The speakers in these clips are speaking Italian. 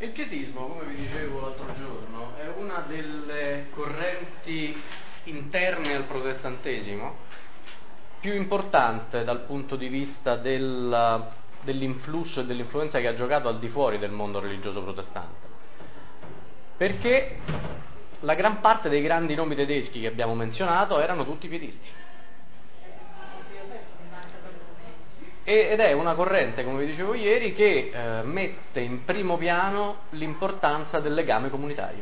Il pietismo, come vi dicevo l'altro giorno, è una delle correnti interne al protestantesimo più importante dal punto di vista dell'influsso e dell'influenza che ha giocato al di fuori del mondo religioso protestante. Perché la gran parte dei grandi nomi tedeschi che abbiamo menzionato erano tutti pietisti. Ed è una corrente, come vi dicevo ieri, che mette in primo piano l'importanza del legame comunitario.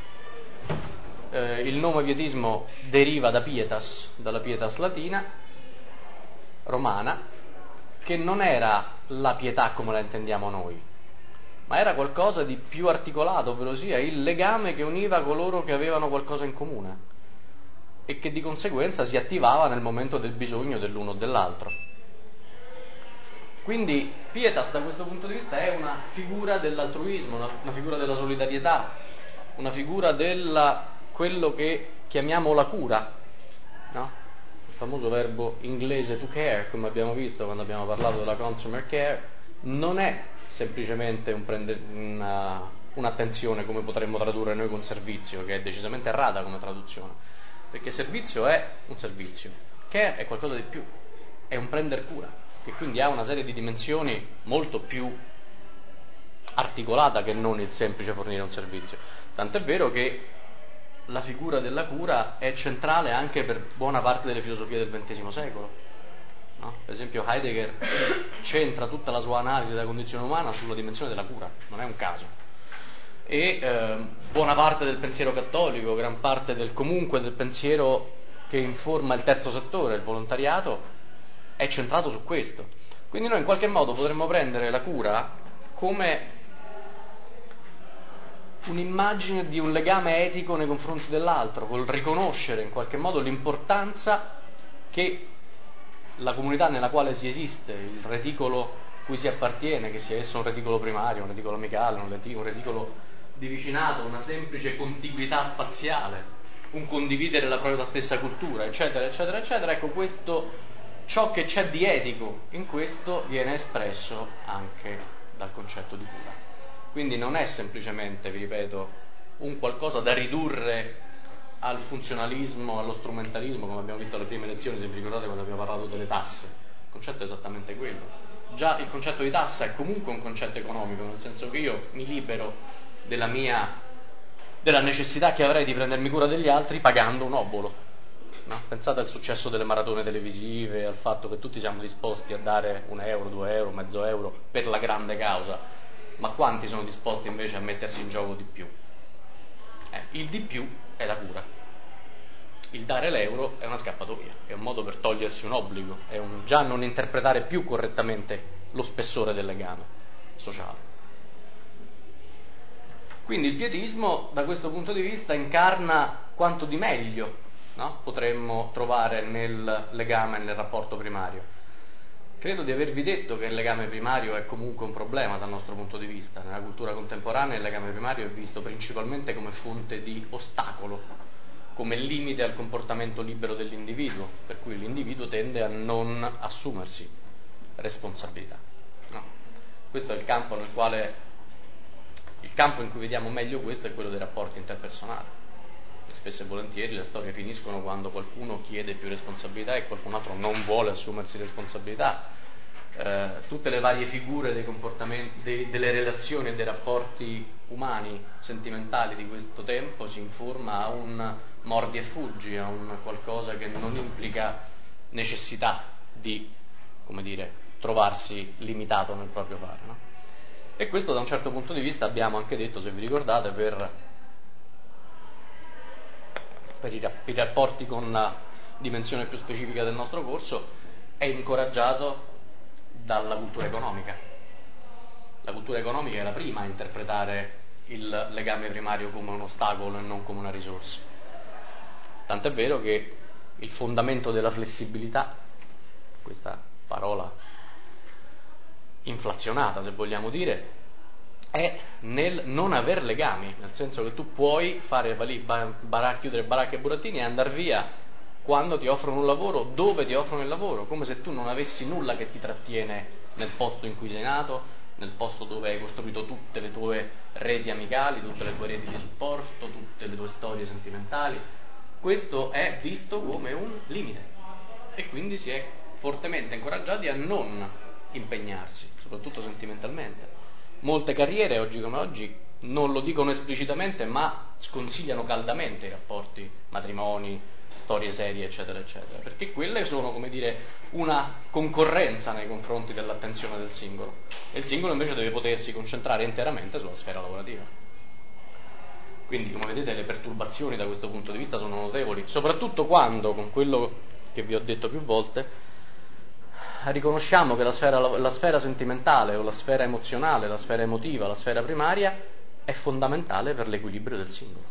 Il nome pietismo deriva da pietas, dalla pietas latina, romana, che non era la pietà come la intendiamo noi, ma era qualcosa di più articolato, ovvero sia il legame che univa coloro che avevano qualcosa in comune e che di conseguenza si attivava nel momento del bisogno dell'uno o dell'altro. Quindi pietas da questo punto di vista è una figura dell'altruismo, una figura della solidarietà, una figura della quello che chiamiamo la cura, no? Il famoso verbo inglese to care, come abbiamo visto quando abbiamo parlato della consumer care, non è semplicemente un'attenzione come potremmo tradurre noi con servizio, che è decisamente errata come traduzione, perché servizio è un servizio, care è qualcosa di più, è un prender cura, che quindi ha una serie di dimensioni molto più articolata che non il semplice fornire un servizio. Tant'è vero che la figura della cura è centrale anche per buona parte delle filosofie del XX secolo. No? Per esempio Heidegger centra tutta la sua analisi della condizione umana sulla dimensione della cura, non è un caso. E buona parte del pensiero cattolico, gran parte del pensiero che informa il terzo settore, il volontariato, è centrato su questo. Quindi noi in qualche modo potremmo prendere la cura come un'immagine di un legame etico nei confronti dell'altro, col riconoscere in qualche modo l'importanza che la comunità nella quale si esiste, il reticolo cui si appartiene, che sia esso un reticolo primario, un reticolo amicale, un reticolo di vicinato, una semplice contiguità spaziale, un condividere la propria stessa cultura, eccetera, eccetera, eccetera. Ecco, ciò che c'è di etico in questo viene espresso anche dal concetto di cura. Quindi non è semplicemente, vi ripeto, un qualcosa da ridurre al funzionalismo, allo strumentalismo, come abbiamo visto alle prime lezioni, se vi ricordate quando abbiamo parlato delle tasse. Il concetto è esattamente quello. Già il concetto di tassa è comunque un concetto economico, nel senso che io mi libero della necessità che avrei di prendermi cura degli altri pagando un obolo. No? Pensate al successo delle maratone televisive, al fatto che tutti siamo disposti a dare €1, €2, mezzo euro per la grande causa, ma quanti sono disposti invece a mettersi in gioco di più? Il di più è la cura. Il dare l'euro è una scappatoia, è un modo per togliersi un obbligo, è un già non interpretare più correttamente lo spessore del legame sociale. Quindi il pietismo da questo punto di vista incarna quanto di meglio, no? Potremmo trovare nel legame, nel rapporto primario. Credo di avervi detto che il legame primario è comunque un problema dal nostro punto di vista. Nella cultura contemporanea il legame primario è visto principalmente come fonte di ostacolo, come limite al comportamento libero dell'individuo, per cui l'individuo tende a non assumersi responsabilità. No? Questo è il campo in cui vediamo meglio questo è quello dei rapporti interpersonali. Spesso e volentieri le storie finiscono quando qualcuno chiede più responsabilità e qualcun altro non vuole assumersi responsabilità. Tutte le varie figure dei comportamenti, delle relazioni e dei rapporti umani, sentimentali di questo tempo si informa a un mordi e fuggi, a un qualcosa che non implica necessità di, trovarsi limitato nel proprio fare, no? E questo da un certo punto di vista abbiamo anche detto, se vi ricordate, per i rapporti con la dimensione più specifica del nostro corso, è incoraggiato dalla cultura economica. La cultura economica è la prima a interpretare il legame primario come un ostacolo e non come una risorsa. Tant'è vero che il fondamento della flessibilità, questa parola inflazionata se vogliamo dire, è nel non aver legami, nel senso che tu puoi fare chiudere baracche e burattini e andare via quando ti offrono un lavoro, dove ti offrono il lavoro, come se tu non avessi nulla che ti trattiene nel posto in cui sei nato, nel posto dove hai costruito tutte le tue reti amicali, tutte le tue reti di supporto, tutte le tue storie sentimentali. Questo è visto come un limite e quindi si è fortemente incoraggiati a non impegnarsi, soprattutto sentimentalmente. Molte carriere, oggi come oggi, non lo dicono esplicitamente, ma sconsigliano caldamente i rapporti, matrimoni, storie serie, eccetera, eccetera, perché quelle sono, come dire, una concorrenza nei confronti dell'attenzione del singolo, e il singolo invece deve potersi concentrare interamente sulla sfera lavorativa. Quindi, come vedete, le perturbazioni da questo punto di vista sono notevoli, soprattutto quando, con quello che vi ho detto più volte, riconosciamo che la sfera sentimentale o la sfera emozionale, la sfera emotiva, la sfera primaria è fondamentale per l'equilibrio del singolo.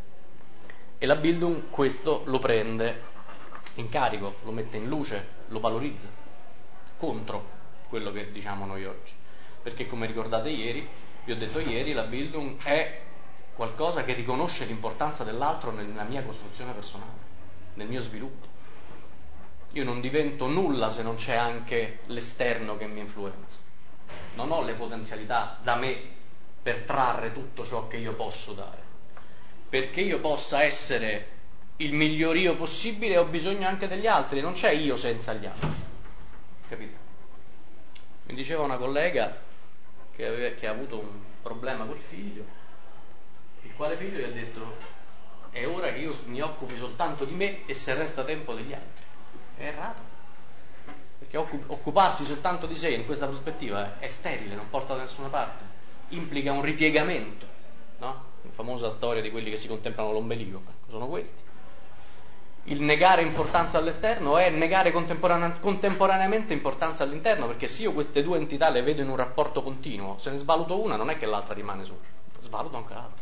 E la Bildung questo lo prende in carico, lo mette in luce, lo valorizza contro quello che diciamo noi oggi. Perché, come ricordate ieri, vi ho detto ieri, la Bildung è qualcosa che riconosce l'importanza dell'altro nella mia costruzione personale, nel mio sviluppo. Io non divento nulla se non c'è anche l'esterno che mi influenza. Non ho le potenzialità da me per trarre tutto ciò che io posso dare. Perché io possa essere il miglior io possibile ho bisogno anche degli altri, non c'è io senza gli altri. Capite? Mi diceva una collega che ha avuto un problema col figlio, il quale figlio gli ha detto: è ora che io mi occupi soltanto di me e se resta tempo degli altri. È errato, perché occuparsi soltanto di sé in questa prospettiva è sterile, non porta da nessuna parte, implica un ripiegamento, no? La famosa storia di quelli che si contemplano l'ombelico, sono questi. Il negare importanza all'esterno è negare contemporaneamente importanza all'interno, perché se io queste due entità le vedo in un rapporto continuo, se ne svaluto una non è che l'altra rimane sola, svaluto anche l'altra.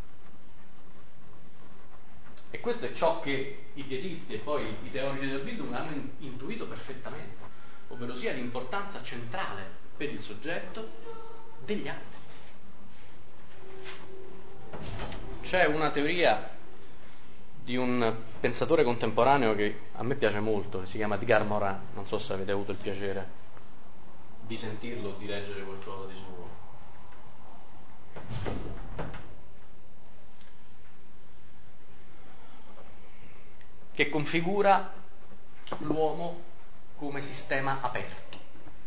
E questo è ciò che i pietisti e poi i teologi del Bildung hanno intuito perfettamente, ovvero sia l'importanza centrale per il soggetto degli altri. C'è una teoria di un pensatore contemporaneo che a me piace molto, che si chiama Edgar Morin, non so se avete avuto il piacere di sentirlo o di leggere qualcosa di suo. Che configura l'uomo come sistema aperto.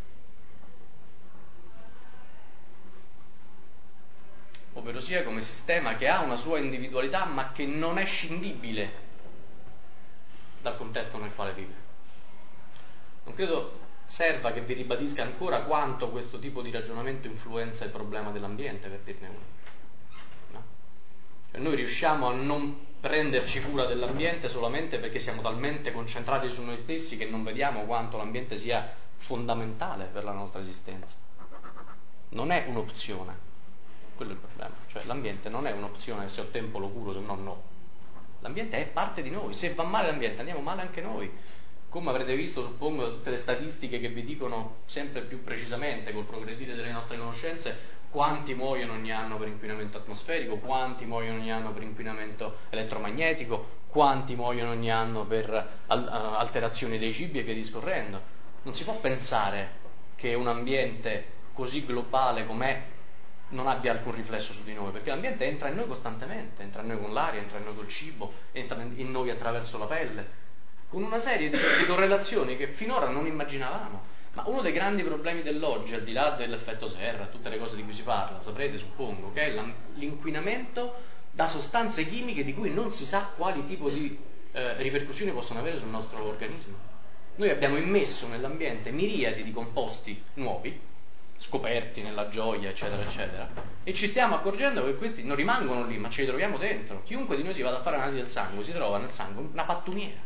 Ovvero sia come sistema che ha una sua individualità ma che non è scindibile dal contesto nel quale vive. Non credo serva che vi ribadisca ancora quanto questo tipo di ragionamento influenza il problema dell'ambiente, per dirne uno. No? Cioè noi riusciamo a non prenderci cura dell'ambiente solamente perché siamo talmente concentrati su noi stessi che non vediamo quanto l'ambiente sia fondamentale per la nostra esistenza. Non è un'opzione, quello è il problema. Cioè l'ambiente non è un'opzione, se ho tempo lo curo, se no no. L'ambiente è parte di noi, se va male l'ambiente andiamo male anche noi. Come avrete visto, suppongo, tutte le statistiche che vi dicono sempre più precisamente, col progredire delle nostre conoscenze, quanti muoiono ogni anno per inquinamento atmosferico, quanti muoiono ogni anno per inquinamento elettromagnetico, quanti muoiono ogni anno per alterazioni dei cibi e via discorrendo. Non si può pensare che un ambiente così globale com'è non abbia alcun riflesso su di noi, perché l'ambiente entra in noi costantemente, entra in noi con l'aria, entra in noi col cibo, entra in noi attraverso la pelle, con una serie di correlazioni che finora non immaginavamo. Ma uno dei grandi problemi dell'oggi, al di là dell'effetto serra, tutte le cose di cui si parla, saprete, suppongo, che è l'inquinamento da sostanze chimiche di cui non si sa quali tipo di ripercussioni possono avere sul nostro organismo. Noi abbiamo immesso nell'ambiente miriadi di composti nuovi, scoperti nella gioia, eccetera, eccetera, e ci stiamo accorgendo che questi non rimangono lì, ma ce li troviamo dentro. Chiunque di noi si vada a fare analisi del sangue, si trova nel sangue una pattumiera.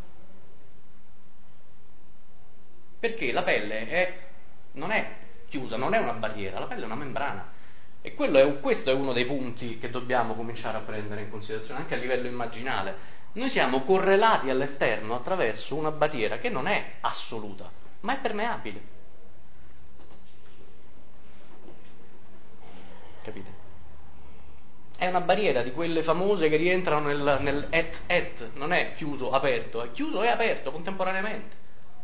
Perché la pelle non è chiusa, non è una barriera, la pelle è una membrana. E questo è uno dei punti che dobbiamo cominciare a prendere in considerazione, anche a livello immaginale. Noi siamo correlati all'esterno attraverso una barriera che non è assoluta, ma è permeabile. Capite? È una barriera di quelle famose che rientrano nel et, non è chiuso, aperto, è chiuso e aperto contemporaneamente.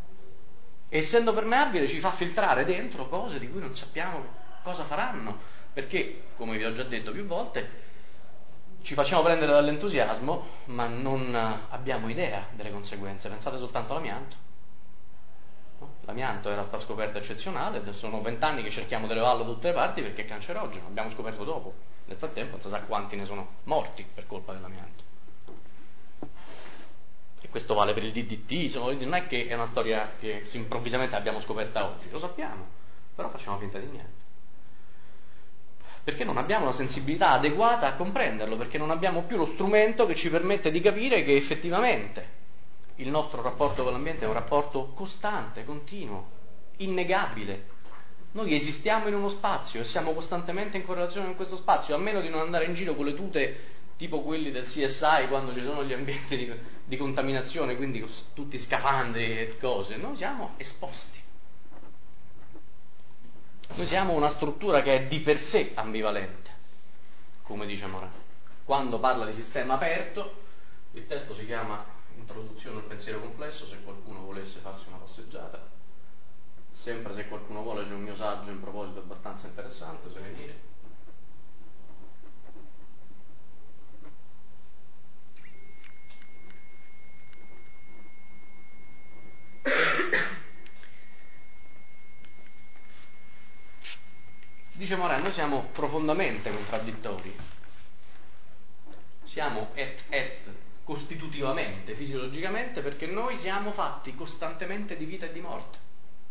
E essendo permeabile ci fa filtrare dentro cose di cui non sappiamo cosa faranno, perché, come vi ho già detto più volte, ci facciamo prendere dall'entusiasmo, ma non abbiamo idea delle conseguenze. Pensate soltanto all'amianto. No? L'amianto era sta scoperta eccezionale, sono 20 anni che cerchiamo di levarlo da tutte le parti perché è cancerogeno, l'abbiamo scoperto dopo. Nel frattempo non si sa quanti ne sono morti per colpa dell'amianto. E questo vale per il DDT, insomma, non è che è una storia che improvvisamente abbiamo scoperta oggi, lo sappiamo, però facciamo finta di niente. Perché non abbiamo una sensibilità adeguata a comprenderlo, perché non abbiamo più lo strumento che ci permette di capire che effettivamente il nostro rapporto con l'ambiente è un rapporto costante, continuo, innegabile. Noi esistiamo in uno spazio e siamo costantemente in correlazione con questo spazio, a meno di non andare in giro con le tute tipo quelli del CSI quando ci sono gli ambienti di contaminazione, quindi tutti scafandri e cose. Noi siamo esposti. Noi siamo una struttura che è di per sé ambivalente, come dice Morin. Quando parla di sistema aperto, il testo si chiama Introduzione al pensiero complesso, se qualcuno volesse farsi una passeggiata. Sempre se qualcuno vuole, c'è un mio saggio in proposito abbastanza interessante, se venire. Dice Morin, noi siamo profondamente contraddittori. Siamo et costitutivamente, fisiologicamente, perché noi siamo fatti costantemente di vita e di morte.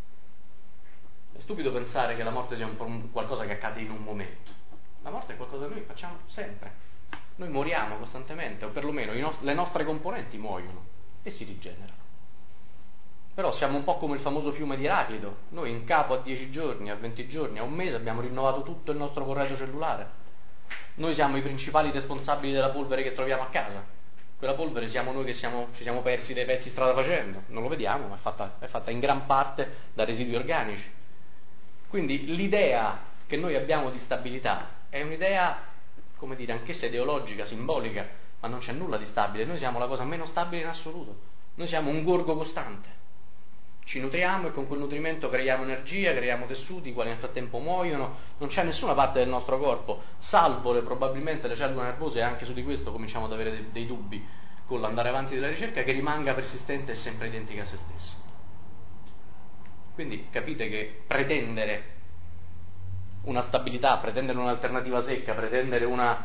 È stupido pensare che la morte sia qualcosa che accade in un momento. La morte è qualcosa che noi facciamo sempre. Noi moriamo costantemente, o perlomeno le nostre componenti muoiono e si rigenerano. Però siamo un po' come il famoso fiume di Eraclito. Noi in capo a 10 giorni, a 20 giorni, a un mese abbiamo rinnovato tutto il nostro corredo cellulare. Noi siamo i principali responsabili della polvere che troviamo a casa. Quella polvere siamo noi che ci siamo persi dei pezzi strada facendo. Non lo vediamo, ma è fatta in gran parte da residui organici. Quindi l'idea che noi abbiamo di stabilità è un'idea, come dire, anch'essa ideologica, simbolica, ma non c'è nulla di stabile. Noi siamo la cosa meno stabile in assoluto. Noi siamo un gorgo costante. Ci nutriamo e con quel nutrimento creiamo energia, creiamo tessuti, i quali nel frattempo muoiono. Non c'è nessuna parte del nostro corpo, salvo probabilmente le cellule nervose, e anche su di questo cominciamo ad avere dei dubbi con l'andare avanti della ricerca, che rimanga persistente e sempre identica a se stessa. Quindi capite che pretendere una stabilità, pretendere un'alternativa secca, pretendere una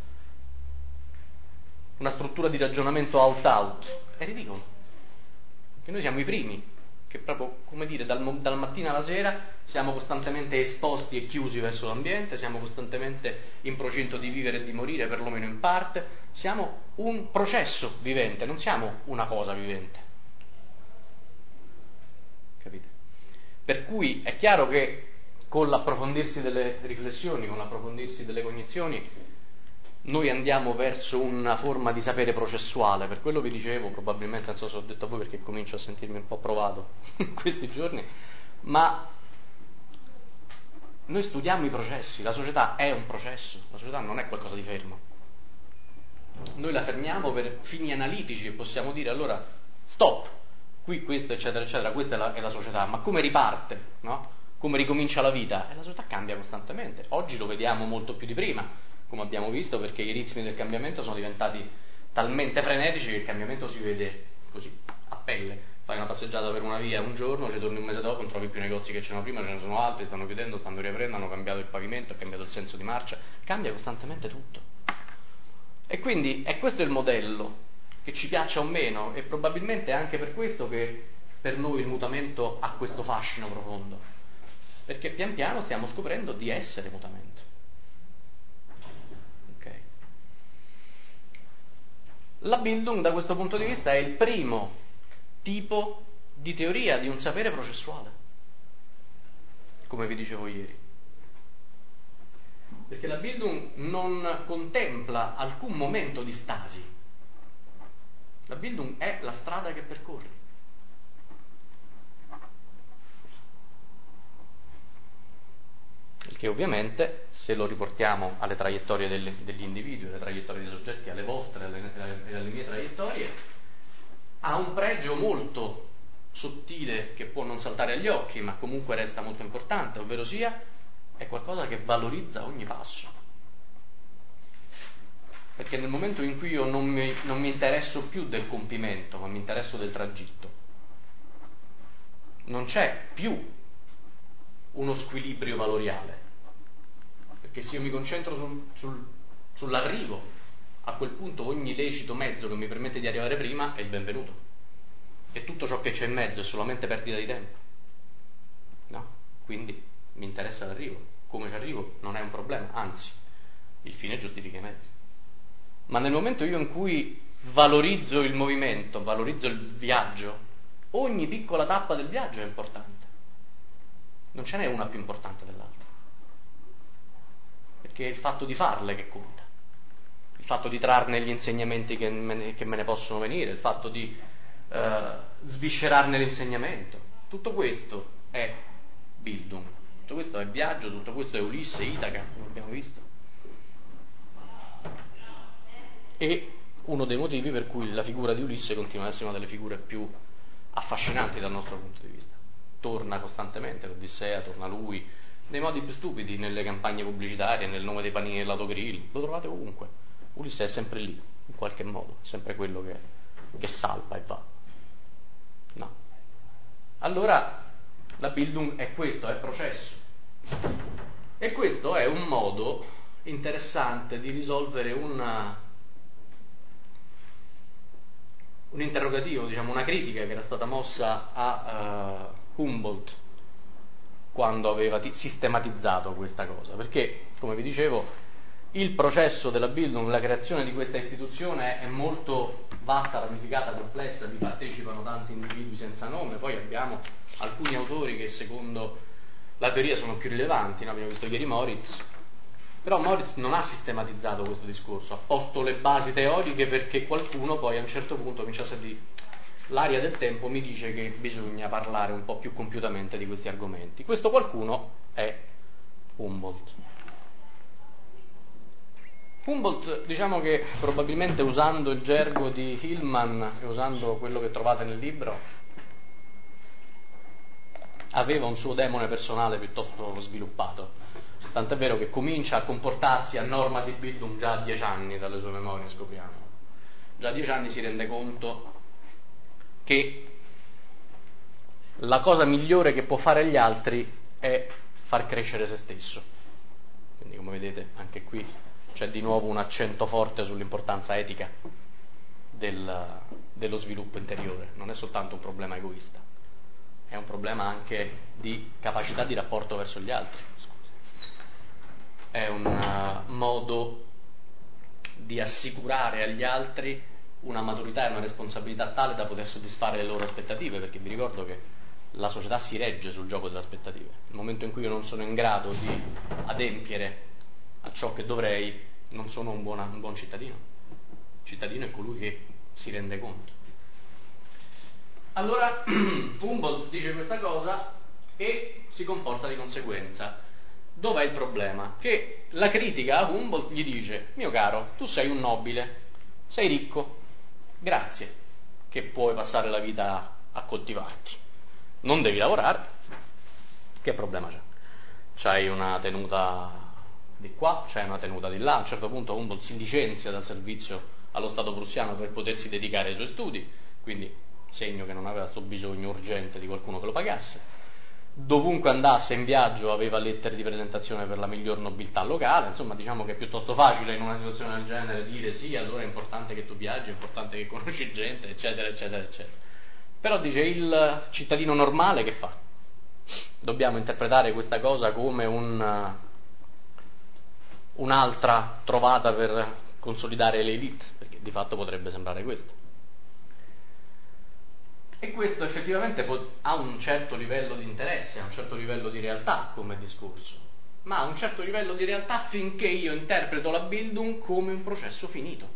struttura di ragionamento out-out è ridicolo. Perché noi siamo i primi che proprio, come dire, dal mattino alla sera siamo costantemente esposti e chiusi verso l'ambiente, siamo costantemente in procinto di vivere e di morire, perlomeno in parte, siamo un processo vivente, non siamo una cosa vivente. Capite? Per cui è chiaro che con l'approfondirsi delle riflessioni, con l'approfondirsi delle cognizioni, noi andiamo verso una forma di sapere processuale. Per quello vi dicevo, probabilmente, non so se ho detto a voi perché comincio a sentirmi un po' provato in questi giorni, ma noi studiamo i processi, la società è un processo, la società non è qualcosa di fermo. Noi la fermiamo per fini analitici e possiamo dire allora stop, qui questo eccetera eccetera, questa è la società, ma come riparte, no? Come ricomincia la vita? E la società cambia costantemente. Oggi lo vediamo molto più di prima, come abbiamo visto, perché i ritmi del cambiamento sono diventati talmente frenetici che il cambiamento si vede così, a pelle. Fai una passeggiata per una via un giorno, ci torni un mese dopo, non trovi più negozi che c'erano prima, ce ne sono altri, stanno chiudendo, stanno riaprendo, hanno cambiato il pavimento, ha cambiato il senso di marcia, cambia costantemente tutto. E quindi è questo il modello, che ci piaccia o meno, e probabilmente è anche per questo che per noi il mutamento ha questo fascino profondo, perché pian piano stiamo scoprendo di essere mutamento. Okay. La Bildung da questo punto di vista è il primo tipo di teoria di un sapere processuale, come vi dicevo ieri. Perché la Bildung non contempla alcun momento di stasi. La Bildung è la strada che percorri. Il che ovviamente, se lo riportiamo alle traiettorie degli individui, alle traiettorie dei soggetti, alle vostre e alle mie traiettorie, ha un pregio molto sottile che può non saltare agli occhi, ma comunque resta molto importante, ovvero sia è qualcosa che valorizza ogni passo. Perché nel momento in cui io non mi interesso più del compimento, ma mi interesso del tragitto, non c'è più uno squilibrio valoriale. Perché se io mi concentro sull'arrivo, a quel punto ogni lecito mezzo che mi permette di arrivare prima è il benvenuto. E tutto ciò che c'è in mezzo è solamente perdita di tempo. No? Quindi mi interessa l'arrivo. Come ci arrivo non è un problema, anzi, il fine giustifica i mezzi. Ma nel momento io in cui valorizzo il movimento, valorizzo il viaggio, ogni piccola tappa del viaggio è importante. Non ce n'è una più importante dell'altra. Perché è il fatto di farle che conta. Il fatto di trarne gli insegnamenti che me ne possono venire, il fatto di sviscerarne l'insegnamento. Tutto questo è Bildung. Tutto questo è viaggio, tutto questo è Ulisse, Itaca, come abbiamo visto. E uno dei motivi per cui la figura di Ulisse continua ad essere una delle figure più affascinanti dal nostro punto di vista. Torna costantemente, l'Odissea, torna lui, nei modi più stupidi, nelle campagne pubblicitarie, nel nome dei panini dell'autogrill, lo trovate ovunque. Ulisse è sempre lì, in qualche modo, è sempre quello che salva e va. No. Allora, la Bildung è questo, è processo. E questo è un modo interessante di risolvere un interrogativo, diciamo, una critica che era stata mossa a Humboldt quando aveva sistematizzato questa cosa, perché, come vi dicevo, il processo della Bildung, la creazione di questa istituzione è molto vasta, ramificata, complessa, vi partecipano tanti individui senza nome, poi abbiamo alcuni autori che secondo la teoria sono più rilevanti, no? Abbiamo visto ieri Moritz, però Moritz non ha sistematizzato questo discorso, ha posto le basi teoriche perché qualcuno poi a un certo punto cominciasse a dire l'aria del tempo mi dice che bisogna parlare un po' più compiutamente di questi argomenti. Questo qualcuno è Humboldt. Humboldt, diciamo che probabilmente usando il gergo di Hillman e usando quello che trovate nel libro, aveva un suo demone personale piuttosto sviluppato. Tant'è vero che comincia a comportarsi a norma di Bildung già a 10 anni, dalle sue memorie scopriamo. Già a 10 anni si rende conto che la cosa migliore che può fare agli altri è far crescere se stesso. Quindi, come vedete, anche qui c'è di nuovo un accento forte sull'importanza etica dello sviluppo interiore. Non è soltanto un problema egoista, è un problema anche di capacità di rapporto verso gli altri. È un modo di assicurare agli altri una maturità e una responsabilità tale da poter soddisfare le loro aspettative, perché vi ricordo che la società si regge sul gioco delle aspettative. Nel momento in cui io non sono in grado di adempiere a ciò che dovrei, non sono un buon cittadino. Il cittadino è colui che si rende conto. Allora Humboldt dice questa cosa e si comporta di conseguenza. Dov'è il problema? Che la critica a Humboldt gli dice: mio caro, tu sei un nobile, sei ricco, grazie che puoi passare la vita a coltivarti. Non devi lavorare, che problema c'è? C'hai una tenuta di qua, c'hai una tenuta di là. A un certo punto Humboldt si licenzia dal servizio allo Stato prussiano per potersi dedicare ai suoi studi, quindi segno che non aveva questo bisogno urgente di qualcuno che lo pagasse. Dovunque andasse in viaggio aveva lettere di presentazione per la miglior nobiltà locale, insomma diciamo che è piuttosto facile in una situazione del genere dire sì, allora è importante che tu viaggi, è importante che conosci gente, eccetera, eccetera, eccetera. Però dice il cittadino normale che fa? Dobbiamo interpretare questa cosa come un'altra trovata per consolidare le elite, perché di fatto potrebbe sembrare questo. E questo effettivamente ha un certo livello di interesse, ha un certo livello di realtà come discorso, ma ha un certo livello di realtà finché io interpreto la Bildung come un processo finito.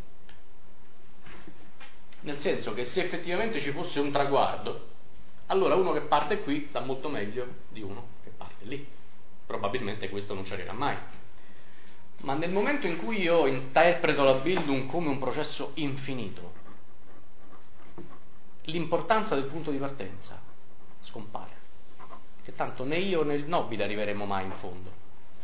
Nel senso che se effettivamente ci fosse un traguardo, allora uno che parte qui sta molto meglio di uno che parte lì. Probabilmente questo non ci arriverà mai. Ma nel momento in cui io interpreto la Bildung come un processo infinito, l'importanza del punto di partenza scompare. Che tanto né io né il nobile arriveremo mai in fondo.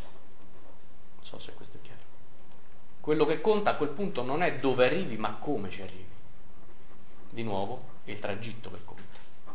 so se questo è chiaro. Quello che conta a quel punto non è dove arrivi, ma come ci arrivi. Di nuovo, è il tragitto che conta.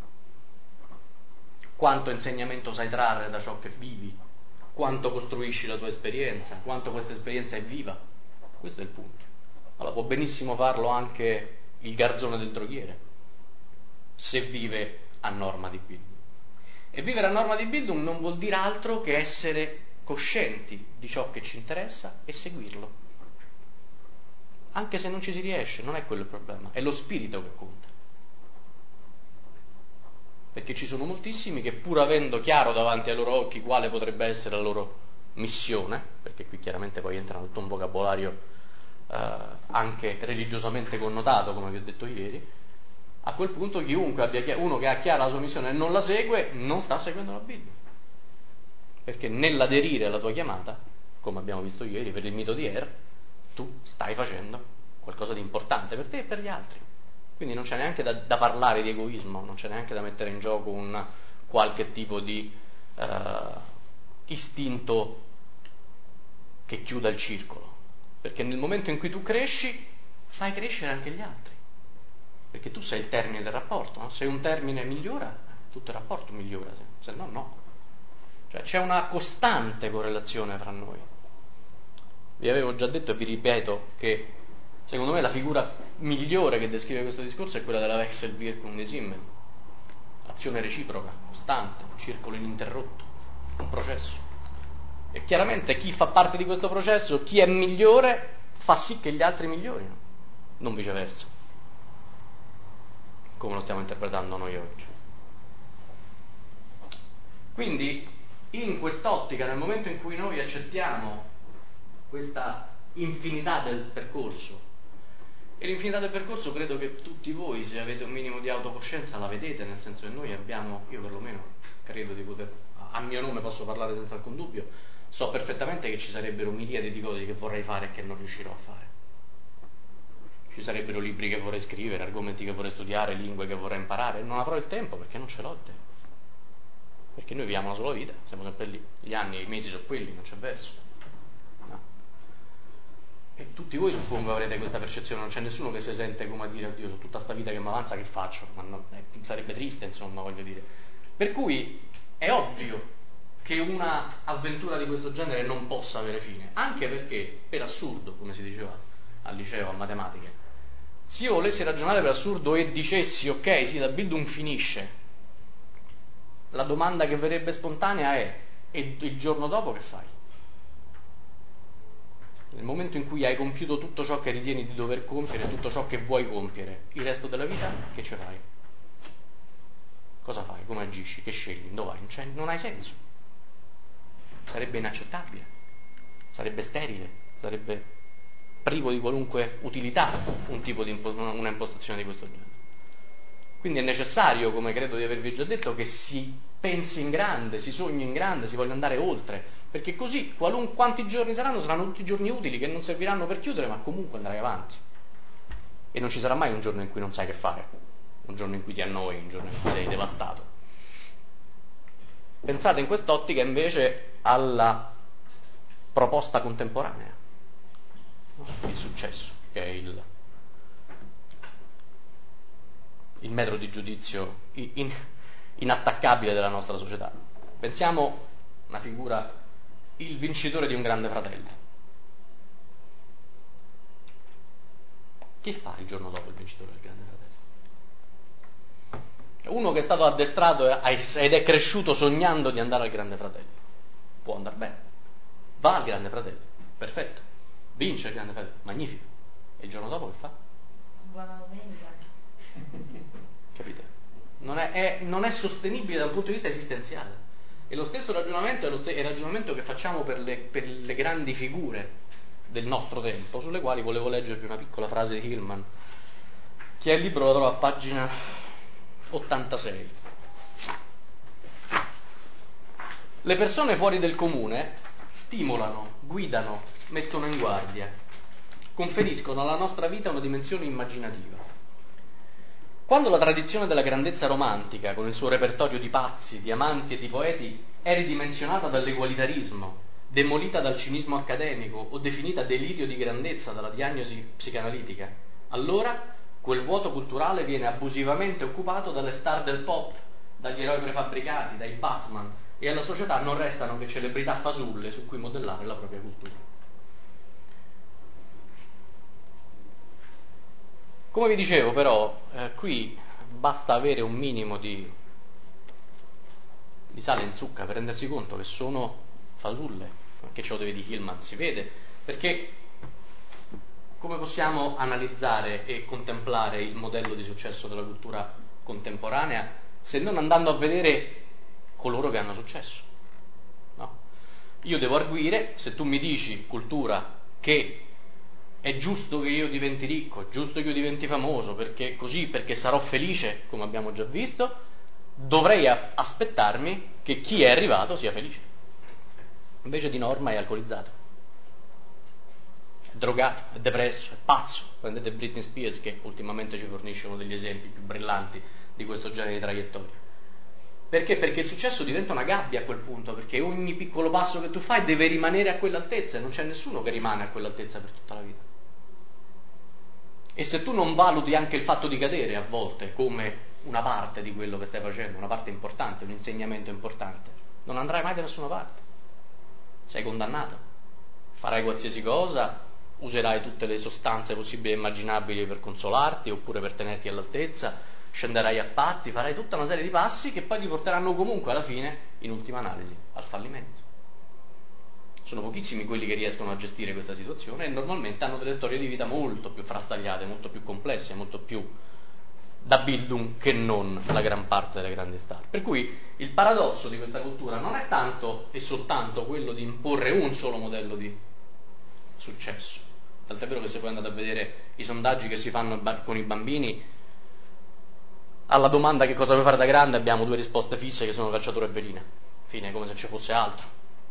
Quanto insegnamento sai trarre da ciò che vivi, quanto costruisci la tua esperienza, quanto questa esperienza è viva. Questo è il punto. Allora può benissimo farlo anche il garzone del droghiere, se vive a norma di Bildung. E vivere a norma di Bildung non vuol dire altro che essere coscienti di ciò che ci interessa e seguirlo. Anche se non ci si riesce, non è quello il problema, è lo spirito che conta. Perché ci sono moltissimi che, pur avendo chiaro davanti ai loro occhi quale potrebbe essere la loro missione, perché qui chiaramente poi entra tutto un vocabolario anche religiosamente connotato, come vi ho detto ieri, a quel punto chiunque abbia uno che ha chiara la sua missione e non la segue, non sta seguendo la Bibbia. Perché nell'aderire alla tua chiamata, come abbiamo visto ieri per il mito di Er, tu stai facendo qualcosa di importante per te e per gli altri. Quindi non c'è neanche da parlare di egoismo, non c'è neanche da mettere in gioco un qualche tipo di istinto che chiuda il circolo. Perché nel momento in cui tu cresci, fai crescere anche gli altri. Perché tu sei il termine del rapporto, no? Se un termine migliora, tutto il rapporto migliora, se no no. Cioè c'è una costante correlazione fra noi. Vi avevo già detto e vi ripeto che secondo me la figura migliore che descrive questo discorso è quella della Wechselwirkung di Simmel. Azione reciproca, costante, un circolo ininterrotto, un processo. E chiaramente chi fa parte di questo processo, chi è migliore, fa sì che gli altri migliorino, non viceversa, come lo stiamo interpretando noi oggi. Quindi, in quest'ottica, nel momento in cui noi accettiamo questa infinità del percorso, e l'infinità del percorso credo che tutti voi, se avete un minimo di autocoscienza, la vedete, nel senso che noi abbiamo, io perlomeno credo di poter, a mio nome posso parlare senza alcun dubbio, so perfettamente che ci sarebbero miliardi di cose che vorrei fare e che non riuscirò a fare. Ci sarebbero libri che vorrei scrivere, argomenti che vorrei studiare, lingue che vorrei imparare, non avrò il tempo perché non ce l'ho il tempo. Perché noi viviamo una sola vita, siamo sempre lì, gli anni e i mesi sono quelli, non c'è verso. No. E tutti voi suppongo avrete questa percezione, non c'è nessuno che si sente come a dire oddio, ho tutta sta vita che mi avanza, che faccio? Ma no, sarebbe triste, insomma, voglio dire. Per cui è ovvio che una avventura di questo genere non possa avere fine, anche perché, per assurdo, come si diceva al liceo, a matematica, se io volessi ragionare per assurdo e dicessi ok, sì, la Bildung finisce, la domanda che verrebbe spontanea è: e il giorno dopo che fai? Nel momento in cui hai compiuto tutto ciò che ritieni di dover compiere, tutto ciò che vuoi compiere, il resto della vita che ci fai? Cosa fai? Come agisci? Che scegli? Dove vai? Non hai senso. Sarebbe inaccettabile, sarebbe sterile, sarebbe privo di qualunque utilità un tipo di una impostazione di questo genere. Quindi è necessario, come credo di avervi già detto, che si pensi in grande, si sogni in grande, si voglia andare oltre, perché così quanti giorni saranno tutti giorni utili che non serviranno per chiudere, ma comunque andrai avanti. E non ci sarà mai un giorno in cui non sai che fare, un giorno in cui ti annoi, un giorno in cui sei devastato. Pensate in quest'ottica invece alla proposta contemporanea, no? Il successo, che è il metro di giudizio inattaccabile della nostra società. Pensiamo una figura, il vincitore di un grande fratello. Che fa il giorno dopo il vincitore del grande fratello? Uno che è stato addestrato ed è cresciuto sognando di andare al grande fratello. Può andare bene, va al grande fratello, perfetto, vince il grande fratello, magnifico. E il giorno dopo che fa? Buona domenica. Capite? Non è sostenibile da un punto di vista esistenziale. E lo stesso ragionamento è il ragionamento che facciamo per le grandi figure del nostro tempo, sulle quali volevo leggervi una piccola frase di Hillman. Chi ha il libro la trova a pagina 86. Le persone fuori del comune stimolano, guidano, mettono in guardia, conferiscono alla nostra vita una dimensione immaginativa. Quando la tradizione della grandezza romantica, con il suo repertorio di pazzi, di amanti e di poeti, è ridimensionata dall'egualitarismo, demolita dal cinismo accademico o definita delirio di grandezza dalla diagnosi psicanalitica, allora quel vuoto culturale viene abusivamente occupato dalle star del pop, dagli eroi prefabbricati, dai Batman, e alla società non restano che celebrità fasulle su cui modellare la propria cultura. Come vi dicevo però, qui basta avere un minimo di sale in zucca per rendersi conto che sono fasulle. Che ce lo deve di Hillman, si vede, perché come possiamo analizzare e contemplare il modello di successo della cultura contemporanea se non andando a vedere coloro che hanno successo? No? Io devo arguire, se tu mi dici, cultura, che è giusto che io diventi ricco, è giusto che io diventi famoso, perché così, perché sarò felice, come abbiamo già visto, dovrei aspettarmi che chi è arrivato sia felice. Invece di norma è alcolizzato, è drogato, è depresso, è pazzo. Prendete Britney Spears, che ultimamente ci fornisce uno degli esempi più brillanti di questo genere di traiettoria. Perché? Perché il successo diventa una gabbia a quel punto, perché ogni piccolo passo che tu fai deve rimanere a quell'altezza e non c'è nessuno che rimane a quell'altezza per tutta la vita. E se tu non valuti anche il fatto di cadere a volte come una parte di quello che stai facendo, una parte importante, un insegnamento importante, non andrai mai da nessuna parte. Sei condannato, farai qualsiasi cosa, userai tutte le sostanze possibili e immaginabili per consolarti oppure per tenerti all'altezza, scenderai a patti, farai tutta una serie di passi che poi ti porteranno comunque alla fine, in ultima analisi, al fallimento. Sono pochissimi quelli che riescono a gestire questa situazione e normalmente hanno delle storie di vita molto più frastagliate, molto più complesse, molto più da Bildung che non la gran parte delle grandi star. Per cui il paradosso di questa cultura non è tanto e soltanto quello di imporre un solo modello di successo. Tant'è vero che se poi andate a vedere i sondaggi che si fanno con i bambini, alla domanda che cosa vuoi fare da grande abbiamo due risposte fisse che sono calciatore e velina. Fine, come se ci fosse altro.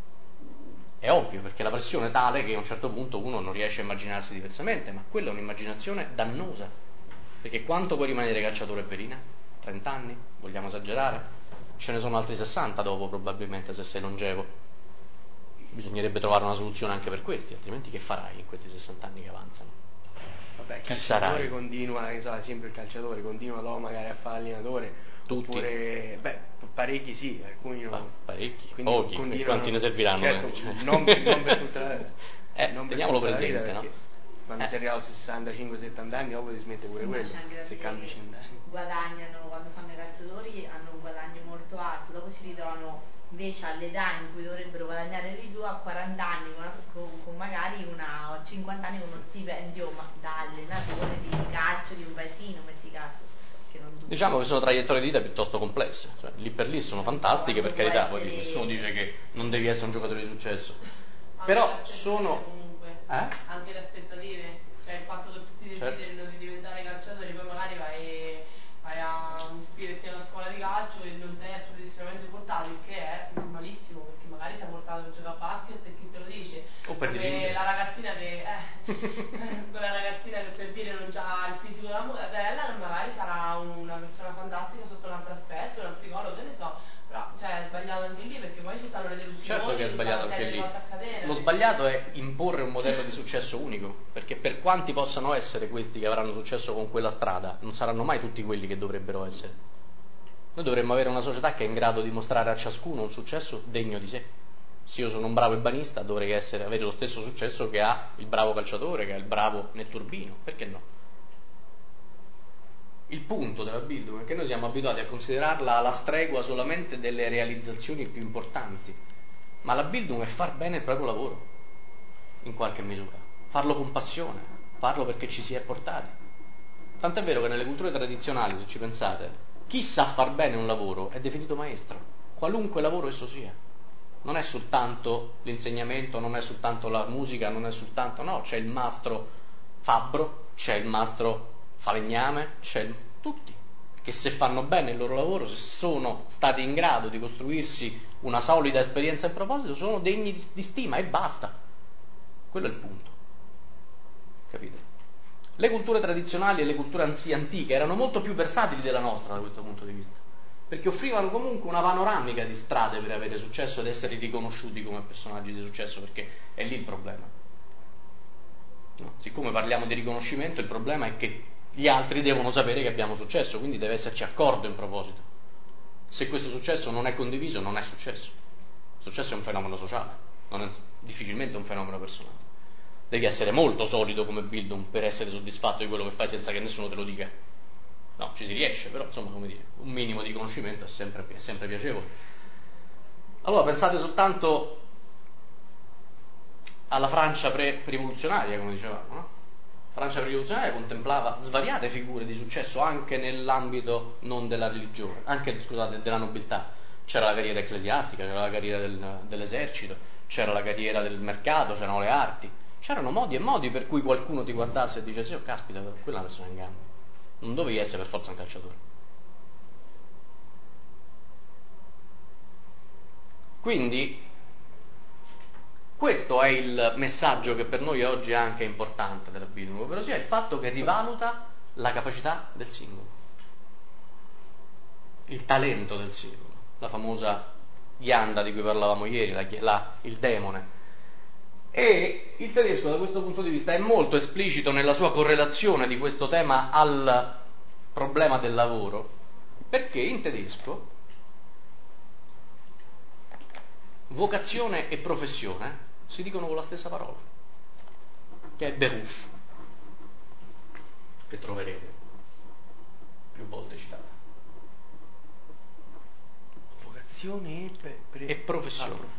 È ovvio, perché la pressione è tale che a un certo punto uno non riesce a immaginarsi diversamente, ma quella è un'immaginazione dannosa. Perché quanto puoi rimanere calciatore e velina? 30 anni? Vogliamo esagerare? Ce ne sono altri 60 dopo probabilmente se sei longevo. Bisognerebbe trovare una soluzione anche per questi, altrimenti che farai in questi 60 anni che avanzano? Vabbè, il Chi calciatore sarai? continua, ad esempio il calciatore continua dopo magari a fare allenatore. Tutti? Oppure, parecchi sì, alcuni no. Parecchi, Quindi pochi, e quanti ne serviranno? Certo, Cioè. non per tutta la non per teniamolo tutta la presente, vita, no? perché quando si arriva a 65-70 anni dopo ti smette pure quello, se cambi 100 anni. Guadagnano, quando fanno i calciatori, hanno un guadagno molto alto, dopo si ritrovano invece all'età in cui dovrebbero guadagnare di più a 40 anni con magari a 50 anni con uno stipendio da allenatore di calcio di un paesino, metti caso. Diciamo che sono traiettorie di vita piuttosto complesse, cioè, lì per lì sono fantastiche, per carità, poi nessuno dice che non devi essere un giocatore di successo, però sono comunque, anche le aspettative, cioè il fatto che tutti desiderino di diventare calciatori, poi magari vai a iscriverti a una scuola di calcio e non sei assolutissimamente portato, il che è normalissimo, perché magari sei portato per giocare a basket e chi te lo dice, o per dirigere. La ragazzina che quella ragazzina che per dire non ha il fisico della bella, che magari sarà una persona fantastica sotto un altro aspetto, una psicologa, che ne so, però cioè è sbagliato anche lì, perché poi ci stanno le delusioni. Certo che è sbagliato anche lì. Lo sbagliato è imporre un modello di successo unico, perché per quanti possano essere questi che avranno successo con quella strada, non saranno mai tutti quelli che dovrebbero essere. Noi dovremmo avere una società che è in grado di mostrare a ciascuno un successo degno di sé. Se io sono un bravo ebanista dovrei avere lo stesso successo che ha il bravo calciatore, che ha il bravo nel turbino, perché no? Il punto della Bildung è che noi siamo abituati a considerarla alla stregua solamente delle realizzazioni più importanti, ma la Bildung è far bene il proprio lavoro, in qualche misura, farlo con passione, farlo perché ci si è portati. Tant'è vero che nelle culture tradizionali, se ci pensate, chi sa far bene un lavoro è definito maestro, qualunque lavoro esso sia. Non è soltanto l'insegnamento, non è soltanto la musica, non è soltanto, no, c'è il mastro fabbro, c'è il mastro falegname, tutti, che se fanno bene il loro lavoro, se sono stati in grado di costruirsi una solida esperienza in proposito, sono degni di stima e basta. Quello è il punto. Capite? Le culture tradizionali e le culture antiche erano molto più versatili della nostra da questo punto di vista, perché offrivano comunque una panoramica di strade per avere successo ed essere riconosciuti come personaggi di successo, perché è lì il problema. No? Siccome parliamo di riconoscimento, il problema è che gli altri devono sapere che abbiamo successo, quindi deve esserci accordo in proposito. Se questo successo non è condiviso, non è successo. Il successo è un fenomeno sociale, non è difficilmente un fenomeno personale. Devi essere molto solido come Bildung per essere soddisfatto di quello che fai senza che nessuno te lo dica. No, ci si riesce, però insomma, come dire, un minimo di conoscimento è sempre piacevole. Allora pensate soltanto alla Francia pre-rivoluzionaria, come dicevamo, no? La Francia pre-rivoluzionaria contemplava svariate figure di successo anche nell'ambito non della religione, anche, scusate, della nobiltà. C'era la carriera ecclesiastica, c'era la carriera dell'esercito, c'era la carriera del mercato, c'erano le arti. C'erano modi e modi per cui qualcuno ti guardasse e dicesse: oh caspita, quella è una persona in gamba. Non dovevi essere per forza un calciatore. Quindi questo è il messaggio che per noi oggi è anche importante della Bildung, ovvero sia il fatto che rivaluta la capacità del singolo, il talento del singolo, la famosa ghianda di cui parlavamo ieri, il demone. E il tedesco da questo punto di vista è molto esplicito nella sua correlazione di questo tema al problema del lavoro, perché in tedesco vocazione e professione si dicono con la stessa parola, che è Beruf, che troverete più volte citata. Vocazione e professione.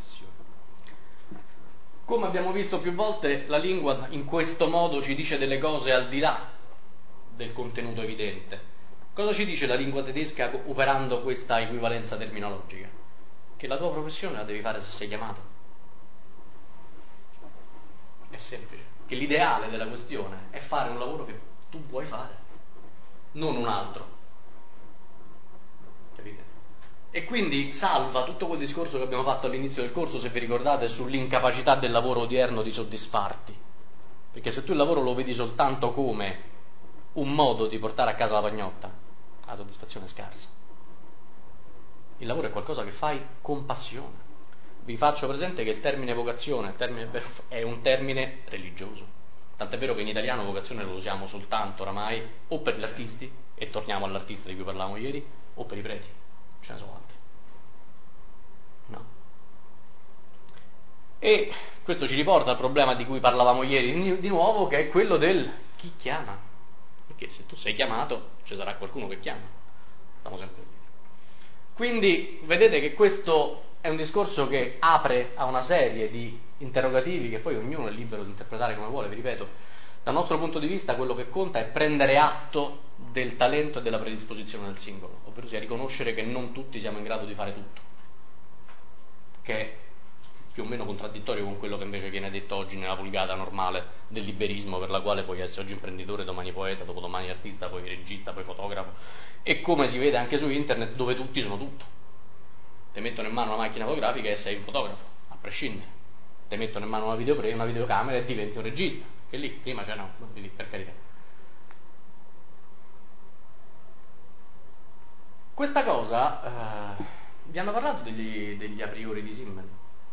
Come abbiamo visto più volte, la lingua in questo modo ci dice delle cose al di là del contenuto evidente. Cosa ci dice la lingua tedesca operando questa equivalenza terminologica? Che la tua professione la devi fare se sei chiamato. È semplice. Che l'ideale della questione è fare un lavoro che tu vuoi fare, non un altro. Capite? E quindi salva tutto quel discorso che abbiamo fatto all'inizio del corso, se vi ricordate, sull'incapacità del lavoro odierno di soddisfarti. Perché se tu il lavoro lo vedi soltanto come un modo di portare a casa la pagnotta, la soddisfazione è scarsa. Il lavoro è qualcosa che fai con passione. Vi faccio presente che il termine vocazione è un termine religioso. Tant'è vero che in italiano vocazione lo usiamo soltanto oramai o per gli artisti, e torniamo all'artista di cui parlavamo ieri, o per i preti. Ce ne sono altri. No. E questo ci riporta al problema di cui parlavamo ieri di nuovo, che è quello del chi chiama. Perché se tu sei chiamato ci sarà qualcuno che chiama. Stiamo sempre lì. Quindi vedete che questo è un discorso che apre a una serie di interrogativi che poi ognuno è libero di interpretare come vuole. Vi ripeto, dal nostro punto di vista quello che conta è prendere atto del talento e della predisposizione del singolo, ovvero sia riconoscere che non tutti siamo in grado di fare tutto, che è più o meno contraddittorio con quello che invece viene detto oggi nella vulgata normale del liberismo, per la quale puoi essere oggi imprenditore, domani poeta, dopodomani artista, poi regista, poi fotografo, e come si vede anche su internet, dove tutti sono tutto. Ti mettono in mano una macchina fotografica e sei un fotografo, a prescindere. Ti mettono in mano una videocamera e diventi un regista, che lì prima c'è no, lì, per carità. Questa cosa, vi hanno parlato degli a priori di Simmel?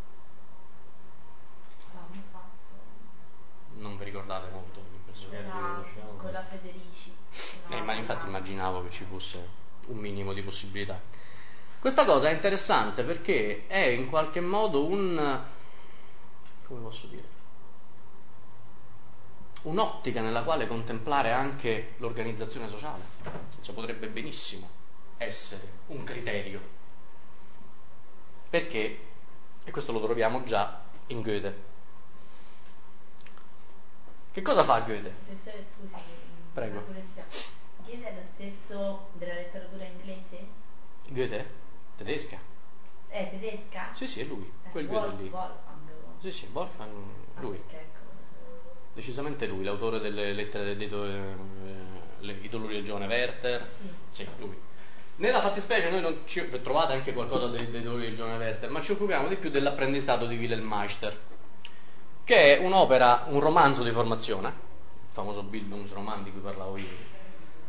Non vi ricordate molto con la Federici. Ma infatti immaginavo che ci fosse un minimo di possibilità. Questa cosa è interessante perché è in qualche modo come posso dire, un'ottica nella quale contemplare anche l'organizzazione sociale. Senso, potrebbe benissimo essere un criterio. Perché, e questo lo troviamo già in Goethe. Che cosa fa Goethe? Scusi, prego. Goethe è lo stesso della letteratura inglese? Goethe? Tedesca. È tedesca? Sì, è lui. Quel Goethe lì. Wolfgang. Sì, Wolfgang, lui. Decisamente lui, l'autore delle lettere i dolori del giovane Werther. Sì, lui. Nella fattispecie noi non trovate anche qualcosa dei dolori del giovane Werther, ma ci occupiamo di più dell'apprendistato di Wilhelm Meister, che è un romanzo di formazione, il famoso Bildungsroman di cui parlavo ieri,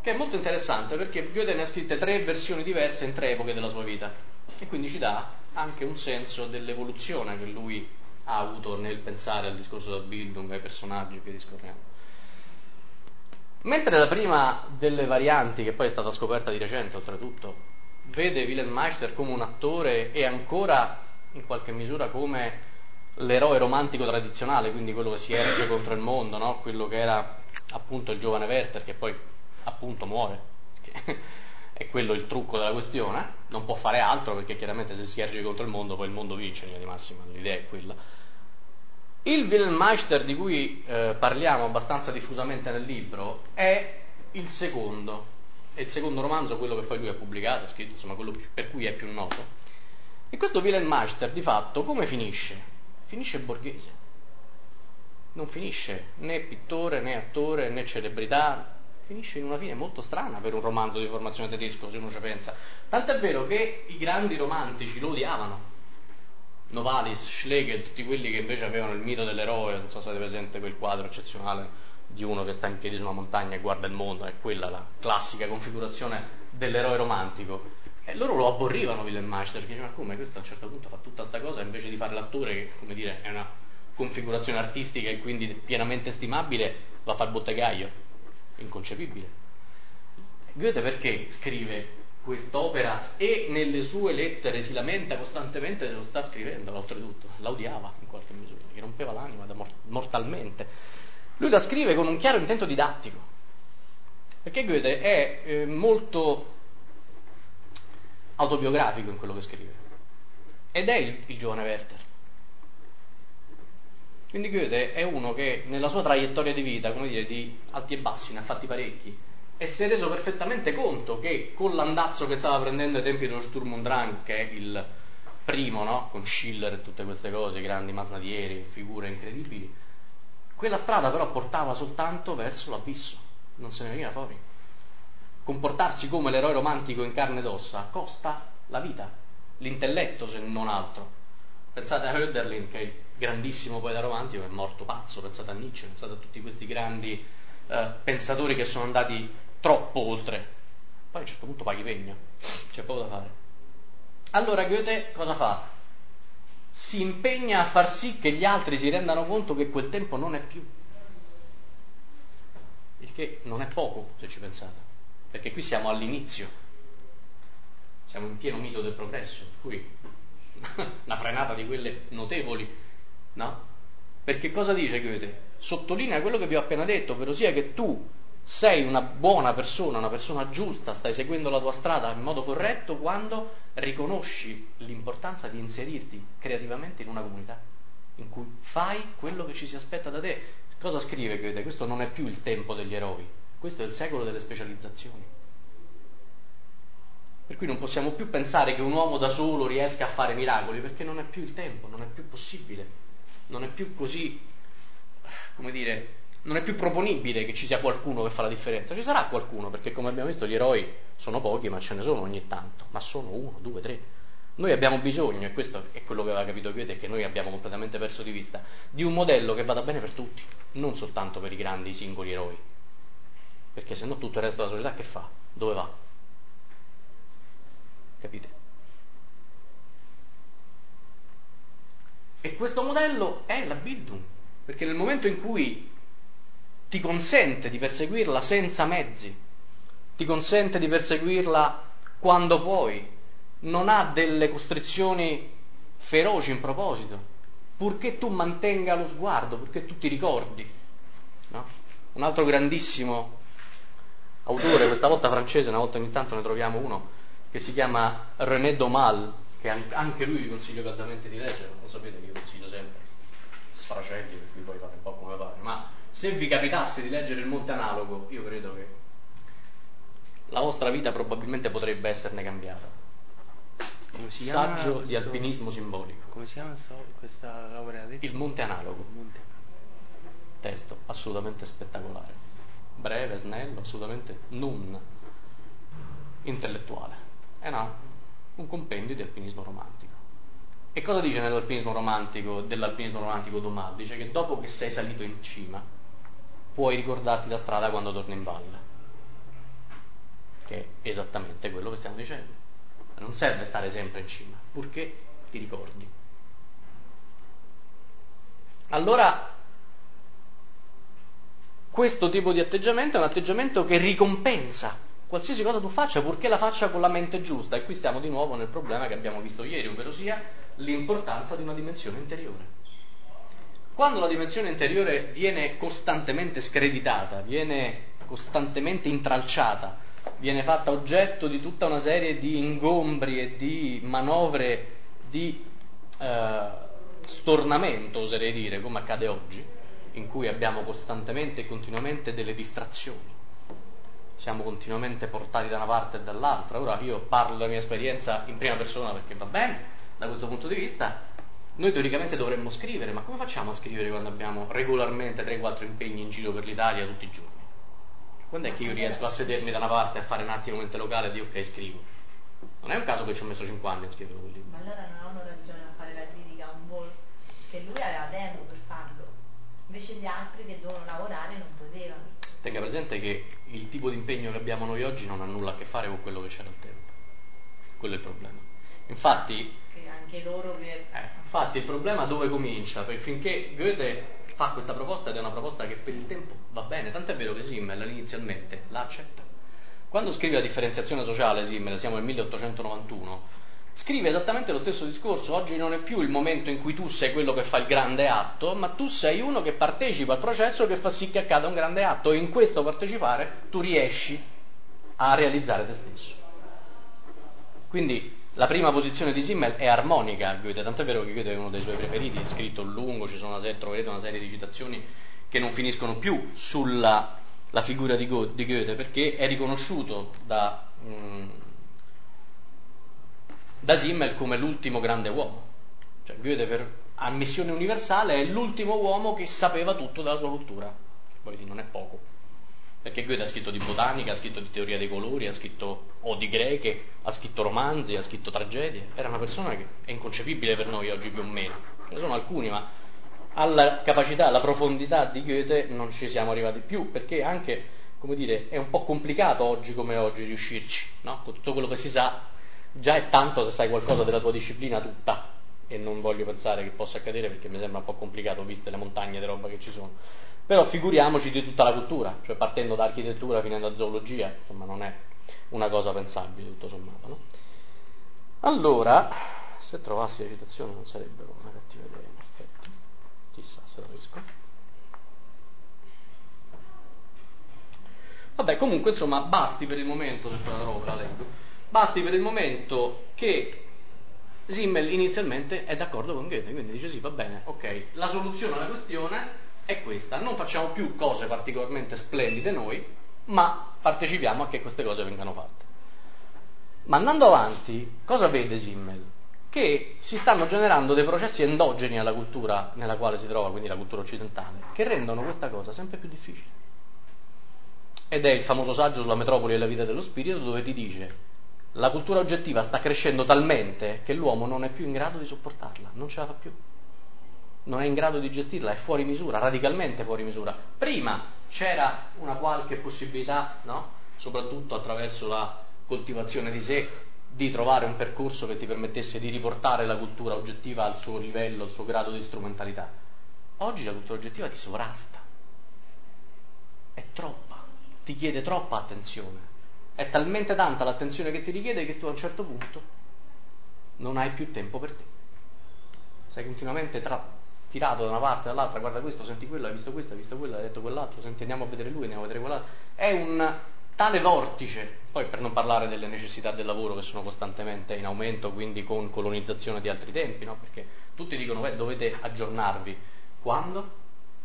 che è molto interessante perché Goethe ne ha scritte 3 versioni diverse in 3 epoche della sua vita e quindi ci dà anche un senso dell'evoluzione che lui ha avuto nel pensare al discorso del Bildung, ai personaggi che discorriamo. Mentre la prima delle varianti, che poi è stata scoperta di recente oltretutto, vede Wilhelm Meister come un attore e ancora in qualche misura come l'eroe romantico tradizionale, quindi quello che si erge contro il mondo, no? Quello che era appunto il giovane Werther, che poi appunto muore, che è quello il trucco della questione, non può fare altro perché chiaramente se si erge contro il mondo poi il mondo vince in linea di massima, l'idea è quella. Il Wilhelm Meister di cui parliamo abbastanza diffusamente nel libro è il secondo romanzo, quello che poi lui ha pubblicato, ha scritto, insomma quello per cui è più noto. E questo Wilhelm Meister di fatto come finisce? Finisce borghese, non finisce né pittore né attore né celebrità, finisce in una fine molto strana per un romanzo di formazione tedesco, se uno ci pensa. Tant'è vero che i grandi romantici lo odiavano. Novalis, Schlegel, tutti quelli che invece avevano il mito dell'eroe, non so se avete presente quel quadro eccezionale di uno che sta in piedi su una montagna e guarda il mondo, è quella la classica configurazione dell'eroe romantico. E loro lo abborrivano Wilhelm Meister, perché dicevano: ma come questo a un certo punto fa tutta sta cosa invece di fare l'attore, che come dire è una configurazione artistica e quindi pienamente stimabile, va a fare il bottegaio, inconcepibile. Goethe perché scrive quest'opera e nelle sue lettere si lamenta costantemente dello sta scrivendo, oltretutto la odiava in qualche misura, gli rompeva l'anima mortalmente. Lui la scrive con un chiaro intento didattico, perché Goethe è molto autobiografico in quello che scrive ed è il giovane Werther. Quindi Goethe è uno che nella sua traiettoria di vita, come dire, di alti e bassi, ne ha fatti parecchi, e si è reso perfettamente conto che con l'andazzo che stava prendendo ai tempi dello Sturm und Drang, che è il primo, no? Con Schiller e tutte queste cose, grandi masnadieri, figure incredibili, quella strada però portava soltanto verso l'abisso, non se ne veniva fuori. Comportarsi come l'eroe romantico in carne ed ossa costa la vita, l'intelletto se non altro. Pensate a Hölderlin, che è il grandissimo poeta romantico, è morto pazzo, pensate a Nietzsche, pensate a tutti questi grandi pensatori che sono andati troppo oltre. Poi a un certo punto paghi pegno, c'è poco da fare. Allora Goethe cosa fa? Si impegna a far sì che gli altri si rendano conto che quel tempo non è più. Il che non è poco, se ci pensate, perché qui siamo all'inizio, siamo in pieno mito del progresso, per cui una frenata di quelle notevoli, no? Perché cosa dice Goethe? Sottolinea quello che vi ho appena detto, ovvero sia che tu sei una buona persona, una persona giusta, stai seguendo la tua strada in modo corretto quando riconosci l'importanza di inserirti creativamente in una comunità in cui fai quello che ci si aspetta da te. Cosa scrive Goethe? Questo non è più il tempo degli eroi, questo è il secolo delle specializzazioni. Per cui non possiamo più pensare che un uomo da solo riesca a fare miracoli, perché non è più il tempo, non è più possibile, non è più così, come dire, non è più proponibile che ci sia qualcuno che fa la differenza. Ci sarà qualcuno, perché come abbiamo visto gli eroi sono pochi, ma ce ne sono ogni tanto, ma sono 1, 2, 3. Noi abbiamo bisogno, e questo è quello che aveva capito Goethe e che noi abbiamo completamente perso di vista, di un modello che vada bene per tutti, non soltanto per i grandi singoli eroi, perché se no tutto il resto della società che fa? Dove va? Capite? E questo modello è la Bildung, perché nel momento in cui ti consente di perseguirla senza mezzi, ti consente di perseguirla quando puoi, non ha delle costrizioni feroci in proposito, purché tu mantenga lo sguardo, purché tu ti ricordi, no? Un altro grandissimo autore, questa volta francese, una volta ogni tanto ne troviamo uno, che si chiama René Daumal, che anche lui vi consiglio caldamente di leggere, lo sapete che io consiglio sempre sfracelli, per cui poi fate un po' come pare, ma se vi capitasse di leggere Il Monte Analogo, io credo che la vostra vita probabilmente potrebbe esserne cambiata. Come si chiama Saggio di alpinismo simbolico. Come si chiama questa opera? Il Monte Analogo. Testo assolutamente spettacolare, breve, snello, assolutamente non intellettuale. È un compendio di alpinismo romantico. E cosa dice dell'alpinismo romantico Daumal? Dice che dopo che sei salito in cima puoi ricordarti la strada quando torni in valle. che è esattamente quello che stiamo dicendo. Non serve stare sempre in cima, purché ti ricordi. Allora, questo tipo di atteggiamento è un atteggiamento che ricompensa qualsiasi cosa tu faccia, purché la faccia con la mente giusta. E qui stiamo di nuovo nel problema che abbiamo visto ieri, ovvero sia l'importanza di una dimensione interiore. Quando la dimensione interiore viene costantemente screditata, viene costantemente intralciata, viene fatta oggetto di tutta una serie di ingombri e di manovre di stornamento, oserei dire, come accade oggi, in cui abbiamo costantemente e continuamente delle distrazioni. Siamo continuamente portati da una parte e dall'altra. Ora io parlo della mia esperienza in prima persona perché va bene, da questo punto di vista. Noi teoricamente dovremmo scrivere, ma come facciamo a scrivere quando abbiamo regolarmente 3-4 impegni in giro per l'Italia tutti i giorni? Quando è che io riesco a sedermi da una parte e a fare un attimo mente locale e dire ok, scrivo? Non è un caso che ci ho messo 5 anni a scrivere quel libro. Ma allora non hanno ragione a fare la critica a un Ball, che lui aveva tempo per farlo, invece gli altri che dovevano lavorare non potevano. Tenga presente che il tipo di impegno che abbiamo noi oggi non ha nulla a che fare con quello che c'era al tempo. Quello è il problema. Infatti, che anche loro infatti il problema dove comincia? Perché finché Goethe fa questa proposta, ed è una proposta che per il tempo va bene, tant'è vero che Simmel inizialmente la accetta. Quando scrive la differenziazione sociale, Simmel, siamo nel 1891, scrive esattamente lo stesso discorso. Oggi non è più il momento in cui tu sei quello che fa il grande atto, ma tu sei uno che partecipa al processo che fa sì che accada un grande atto, e in questo partecipare tu riesci a realizzare te stesso. Quindi la prima posizione di Simmel è armonica, Goethe, tant'è vero che Goethe è uno dei suoi preferiti, è scritto lungo, ci sono troverete una serie di citazioni che non finiscono più sulla figura di Goethe, perché è riconosciuto da Simmel come l'ultimo grande uomo. Cioè Goethe per ammissione universale è l'ultimo uomo che sapeva tutto della sua cultura. Poi non è poco. Perché Goethe ha scritto di botanica, ha scritto di teoria dei colori, ha scritto di greche, ha scritto romanzi, ha scritto tragedie. Era una persona che è inconcepibile per noi oggi più o meno. Ce ne sono alcuni, ma alla capacità, alla profondità di Goethe non ci siamo arrivati più, perché anche, come dire, è un po' complicato oggi come oggi riuscirci, no? Con tutto quello che si sa, già è tanto se sai qualcosa della tua disciplina tutta, e non voglio pensare che possa accadere perché mi sembra un po' complicato viste le montagne di roba che ci sono. Però figuriamoci di tutta la cultura, cioè partendo da architettura finendo a zoologia, insomma non è una cosa pensabile tutto sommato, no? Allora, se trovassi la citazione non sarebbero una cattiva idea, in effetti, chissà se lo riesco. Vabbè, comunque insomma basti per il momento, se la trovo la leggo, basti per il momento che Simmel inizialmente è d'accordo con Goethe, quindi dice sì, va bene, ok, la soluzione alla questione è questa: non facciamo più cose particolarmente splendide noi, ma partecipiamo a che queste cose vengano fatte. Ma andando avanti, cosa vede Simmel? Che si stanno generando dei processi endogeni alla cultura nella quale si trova, quindi la cultura occidentale, che rendono questa cosa sempre più difficile. Ed è il famoso saggio sulla metropoli e la vita dello spirito, dove ti dice: la cultura oggettiva sta crescendo talmente che l'uomo non è più in grado di sopportarla, non ce la fa più. Non è in grado di gestirla, è fuori misura, radicalmente fuori misura. Prima c'era una qualche possibilità, no? Soprattutto attraverso la coltivazione di sé, di trovare un percorso che ti permettesse di riportare la cultura oggettiva al suo livello, al suo grado di strumentalità. Oggi la cultura oggettiva ti sovrasta, è troppa, ti chiede troppa attenzione, è talmente tanta l'attenzione che ti richiede che tu a un certo punto non hai più tempo per te. Sei continuamente tirato da una parte e dall'altra, guarda questo, senti quello, hai visto questo, hai visto quello, hai detto quell'altro, senti andiamo a vedere lui, andiamo a vedere quell'altro. È un tale vortice, poi per non parlare delle necessità del lavoro che sono costantemente in aumento, quindi con colonizzazione di altri tempi, no? Perché tutti dicono dovete aggiornarvi. Quando?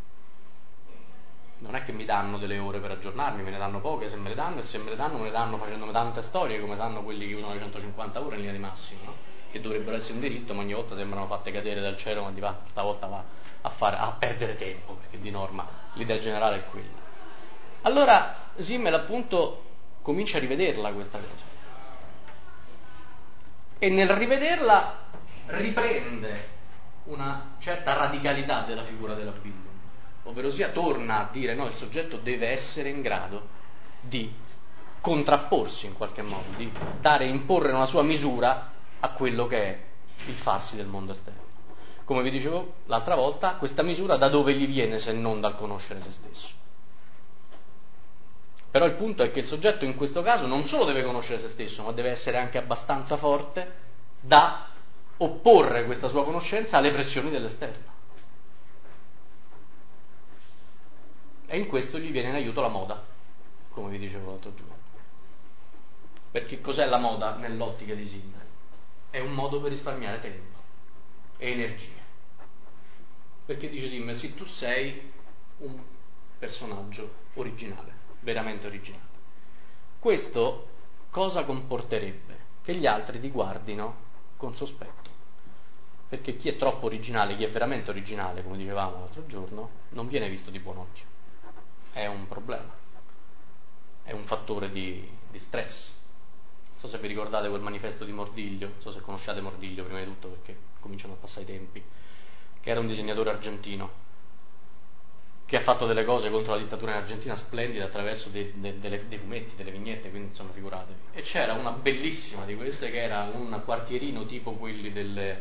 Non è che mi danno delle ore per aggiornarmi, me ne danno poche se me le danno, e se me le danno facendomi tante storie, come sanno quelli che usano le 150 ore in linea di massima, no? Che dovrebbero essere un diritto, ma ogni volta sembrano fatte cadere dal cielo, ma stavolta va a perdere tempo, perché di norma l'idea generale è quella. Allora Simmel appunto comincia a rivederla questa cosa, e nel rivederla riprende una certa radicalità della figura della Bildung, ovvero sia torna a dire no, il soggetto deve essere in grado di contrapporsi in qualche modo, di imporre una sua misura a quello che è il farsi del mondo esterno. Come vi dicevo l'altra volta, questa misura da dove gli viene se non dal conoscere se stesso? Però il punto è che il soggetto in questo caso non solo deve conoscere se stesso, ma deve essere anche abbastanza forte da opporre questa sua conoscenza alle pressioni dell'esterno. E in questo gli viene in aiuto la moda, come vi dicevo l'altro giorno. Perché cos'è la moda nell'ottica di Simmel? È un modo per risparmiare tempo e energie. Perché dice Simmel, sì, tu sei un personaggio originale, veramente originale. Questo cosa comporterebbe? Che gli altri ti guardino con sospetto. Perché chi è troppo originale, chi è veramente originale, come dicevamo l'altro giorno, non viene visto di buon occhio. È un problema, è un fattore di stress. Non so se vi ricordate quel manifesto di Mordiglio, non so se conosciate Mordiglio prima di tutto perché cominciano a passare i tempi, che era un disegnatore argentino che ha fatto delle cose contro la dittatura in Argentina splendide attraverso dei fumetti, delle vignette, quindi insomma figuratevi. E c'era una bellissima di queste che era un quartierino tipo quelli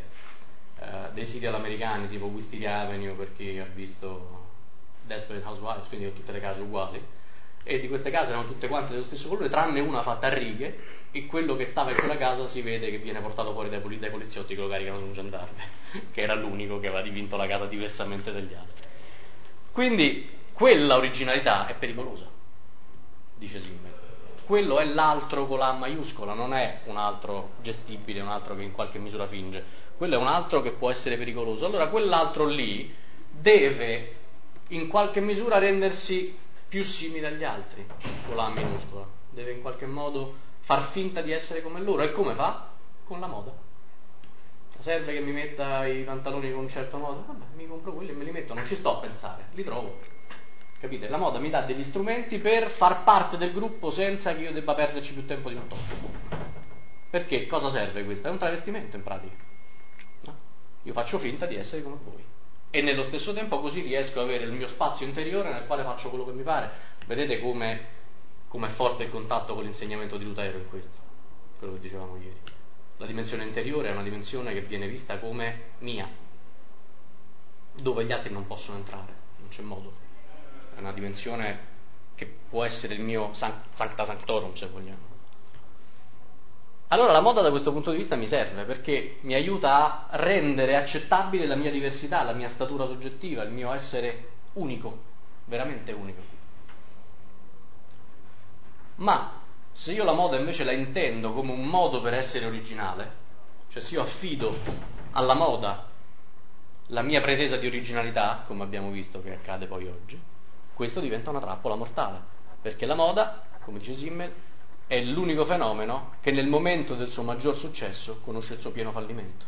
dei serial americani, tipo Wisteria Avenue, per chi ha visto Desperate Housewives, quindi tutte le case uguali, e di queste case erano tutte quante dello stesso colore, tranne una fatta a righe, e quello che stava in quella casa si vede che viene portato fuori dai poliziotti che lo caricano su un gendarme, che era l'unico che aveva dipinto la casa diversamente dagli altri. Quindi quella originalità è pericolosa, dice Simmel. Quello è l'altro con la A maiuscola, non è un altro gestibile, un altro che in qualche misura finge. Quello è un altro che può essere pericoloso. Allora quell'altro lì deve in qualche misura rendersi più simile agli altri, con la A minuscola. Deve in qualche modo far finta di essere come loro. E come fa? Con la moda. Serve che mi metta i pantaloni con un certo modo? Vabbè, mi compro quelli e me li metto, non ci sto a pensare, li trovo. Capite? La moda mi dà degli strumenti per far parte del gruppo senza che io debba perderci più tempo di un tot. Perché? Cosa serve questo? È un travestimento in pratica. No? Io faccio finta di essere come voi. E nello stesso tempo così riesco ad avere il mio spazio interiore nel quale faccio quello che mi pare. Vedete come è forte il contatto con l'insegnamento di Lutero in questo? Quello che dicevamo ieri. La dimensione interiore è una dimensione che viene vista come mia, dove gli altri non possono entrare, non c'è modo. È una dimensione che può essere il mio sancta sanctorum, se vogliamo. Allora la moda da questo punto di vista mi serve, perché mi aiuta a rendere accettabile la mia diversità, la mia statura soggettiva, il mio essere unico, veramente unico. Ma se io la moda invece la intendo come un modo per essere originale, cioè se io affido alla moda la mia pretesa di originalità, come abbiamo visto che accade poi oggi, questo diventa una trappola mortale, perché la moda, come dice Simmel, è l'unico fenomeno che nel momento del suo maggior successo conosce il suo pieno fallimento.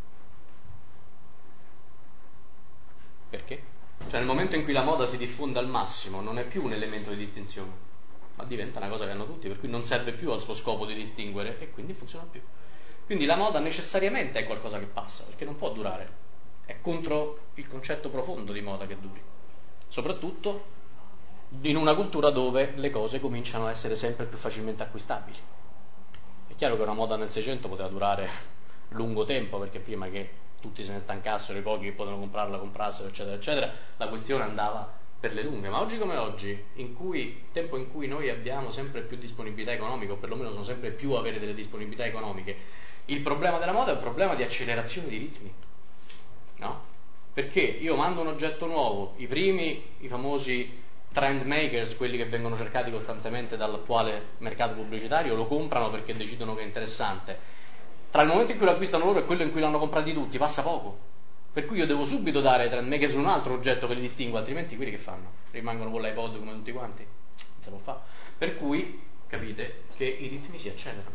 Perché? Cioè nel momento in cui la moda si diffonde al massimo non è più un elemento di distinzione, ma diventa una cosa che hanno tutti, per cui non serve più al suo scopo di distinguere e quindi funziona più. Quindi la moda necessariamente è qualcosa che passa, perché non può durare. È contro il concetto profondo di moda che duri. Soprattutto in una cultura dove le cose cominciano a essere sempre più facilmente acquistabili. È chiaro che una moda nel 600 poteva durare lungo tempo, perché prima che tutti se ne stancassero, i pochi che potevano comprarla comprassero, eccetera, eccetera, la questione andava per le lunghe. Ma oggi come oggi, tempo in cui noi abbiamo sempre più disponibilità economica, o perlomeno sono sempre più avere delle disponibilità economiche, il problema della moda è un problema di accelerazione di ritmi, no? Perché io mando un oggetto nuovo, i famosi trend makers, quelli che vengono cercati costantemente dall'attuale mercato pubblicitario, lo comprano perché decidono che è interessante. Tra il momento in cui lo acquistano loro e quello in cui l'hanno comprati tutti passa poco. Per cui io devo subito dare ai trend makers un altro oggetto che li distingue, altrimenti quelli che fanno? Rimangono con l'iPod come tutti quanti? Non si può fare. Per cui capite che i ritmi si accelerano.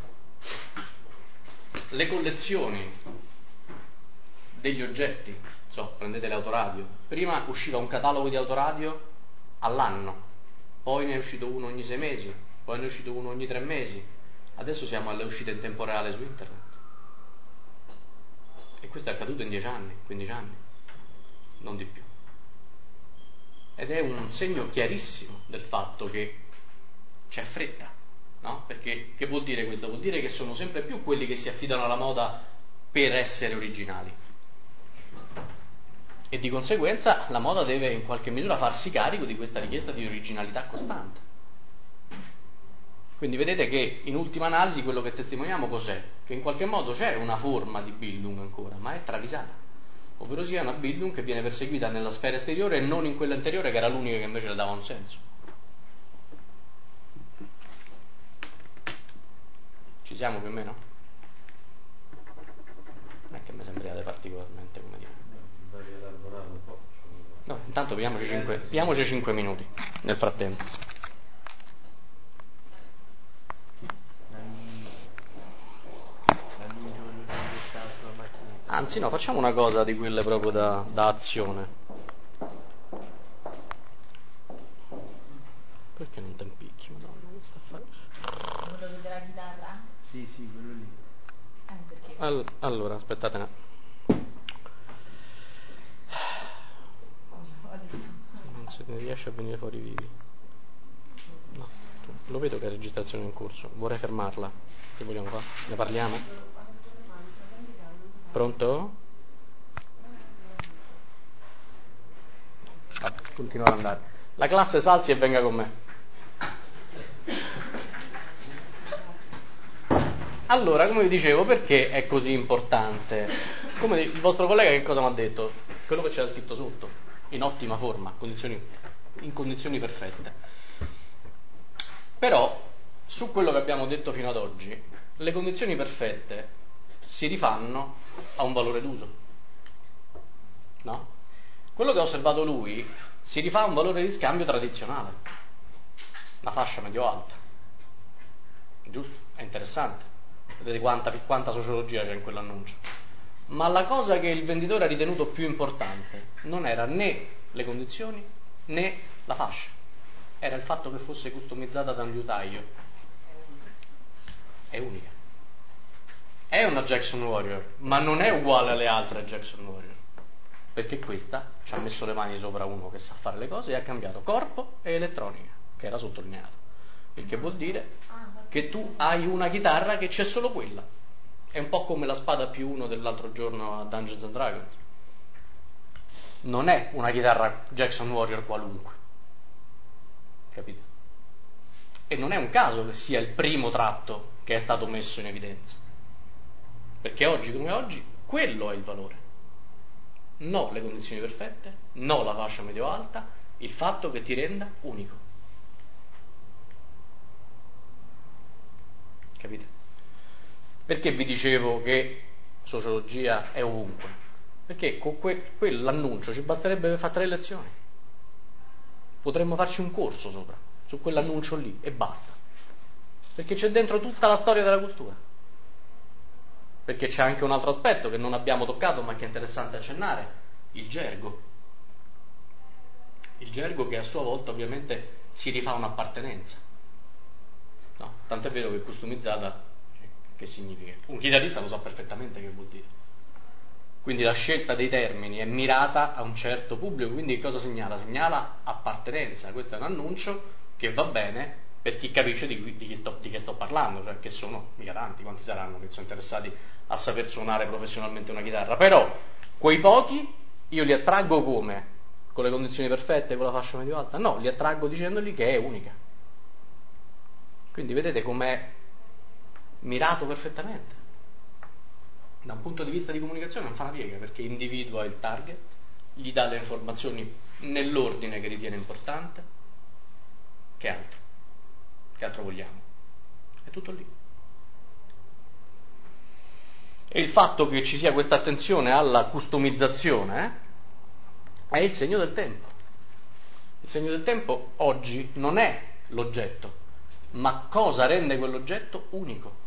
Le collezioni degli oggetti, prendete le autoradio, prima usciva un catalogo di autoradio all'anno, poi ne è uscito uno ogni 6 mesi, poi ne è uscito uno ogni 3 mesi, adesso siamo alle uscite in tempo reale su internet. E questo è accaduto in 10 anni, 15 anni, non di più. Ed è un segno chiarissimo del fatto che c'è fretta, no? Perché che vuol dire questo? Vuol dire che sono sempre più quelli che si affidano alla moda per essere originali. E di conseguenza la moda deve in qualche misura farsi carico di questa richiesta di originalità costante. Quindi vedete che in ultima analisi quello che testimoniamo cos'è? Che in qualche modo c'è una forma di Bildung ancora, ma è travisata. Ovvero sia una Bildung che viene perseguita nella sfera esteriore e non in quella interiore, che era l'unica che invece le dava un senso. Ci siamo più o meno? Non è che mi sembriate particolarmente, come dire. No, intanto pigliamoci 5 minuti nel frattempo. Anzi no, facciamo una cosa di quelle proprio da azione. Perché non ti impicchi, madonna, che sta a fare? Quello della chitarra? Sì, quello lì. Perché? Allora, aspettate un non si riesce a venire fuori vivi. No, lo vedo che è registrazione in corso. Vorrei fermarla. Che vogliamo fare? Ne parliamo? Pronto? Vabbè, continua ad andare. La classe salzi e venga con me. Allora, come vi dicevo, perché è così importante? Come il vostro collega che cosa mi ha detto? Quello che c'era scritto sotto, in ottima forma, in condizioni perfette. Però, su quello che abbiamo detto fino ad oggi, le condizioni perfette si rifanno a un valore d'uso. No? Quello che ha osservato lui si rifà a un valore di scambio tradizionale, la fascia medio-alta. Giusto? È interessante. Vedete quanta sociologia c'è in quell'annuncio. Ma la cosa che il venditore ha ritenuto più importante non era né le condizioni né la fascia, era il fatto che fosse customizzata da un liutaio. È unica. È una Jackson Warrior, ma non è uguale alle altre Jackson Warrior, perché questa ci ha messo le mani sopra uno che sa fare le cose e ha cambiato corpo e elettronica, che era sottolineato. Il che vuol dire che tu hai una chitarra che c'è solo quella. È un po' come la spada +1 dell'altro giorno a Dungeons and Dragons. Non è una chitarra Jackson Warrior qualunque. Capite? E non è un caso che sia il primo tratto che è stato messo in evidenza. Perché oggi come oggi quello è il valore. No le condizioni perfette, no la fascia medio-alta, il fatto che ti renda unico. Capite? Perché vi dicevo che sociologia è ovunque? Perché con quell'annuncio ci basterebbe per fare 3 lezioni. Potremmo farci un corso sopra, su quell'annuncio lì, e basta. Perché c'è dentro tutta la storia della cultura. Perché c'è anche un altro aspetto che non abbiamo toccato ma che è interessante accennare, il gergo. Il gergo che a sua volta ovviamente si rifà un'appartenenza. No? Tant'è vero che customizzata, che significa? Un chitarrista lo sa perfettamente che vuol dire. Quindi la scelta dei termini è mirata a un certo pubblico, quindi che cosa segnala? Segnala appartenenza. Questo è un annuncio che va bene per chi capisce di che sto parlando, cioè che sono mica tanti, quanti saranno che sono interessati a saper suonare professionalmente una chitarra. Però quei pochi io li attraggo come? Con le condizioni perfette, con la fascia medio-alta? No, li attraggo dicendogli che è unica. Quindi vedete com'è mirato perfettamente. Da un punto di vista di comunicazione non fa una piega, perché individua il target, gli dà le informazioni nell'ordine che ritiene importante. Che altro? Che altro vogliamo? È tutto lì. E il fatto che ci sia questa attenzione alla customizzazione è il segno del tempo. Il segno del tempo oggi non è l'oggetto, ma cosa rende quell'oggetto unico.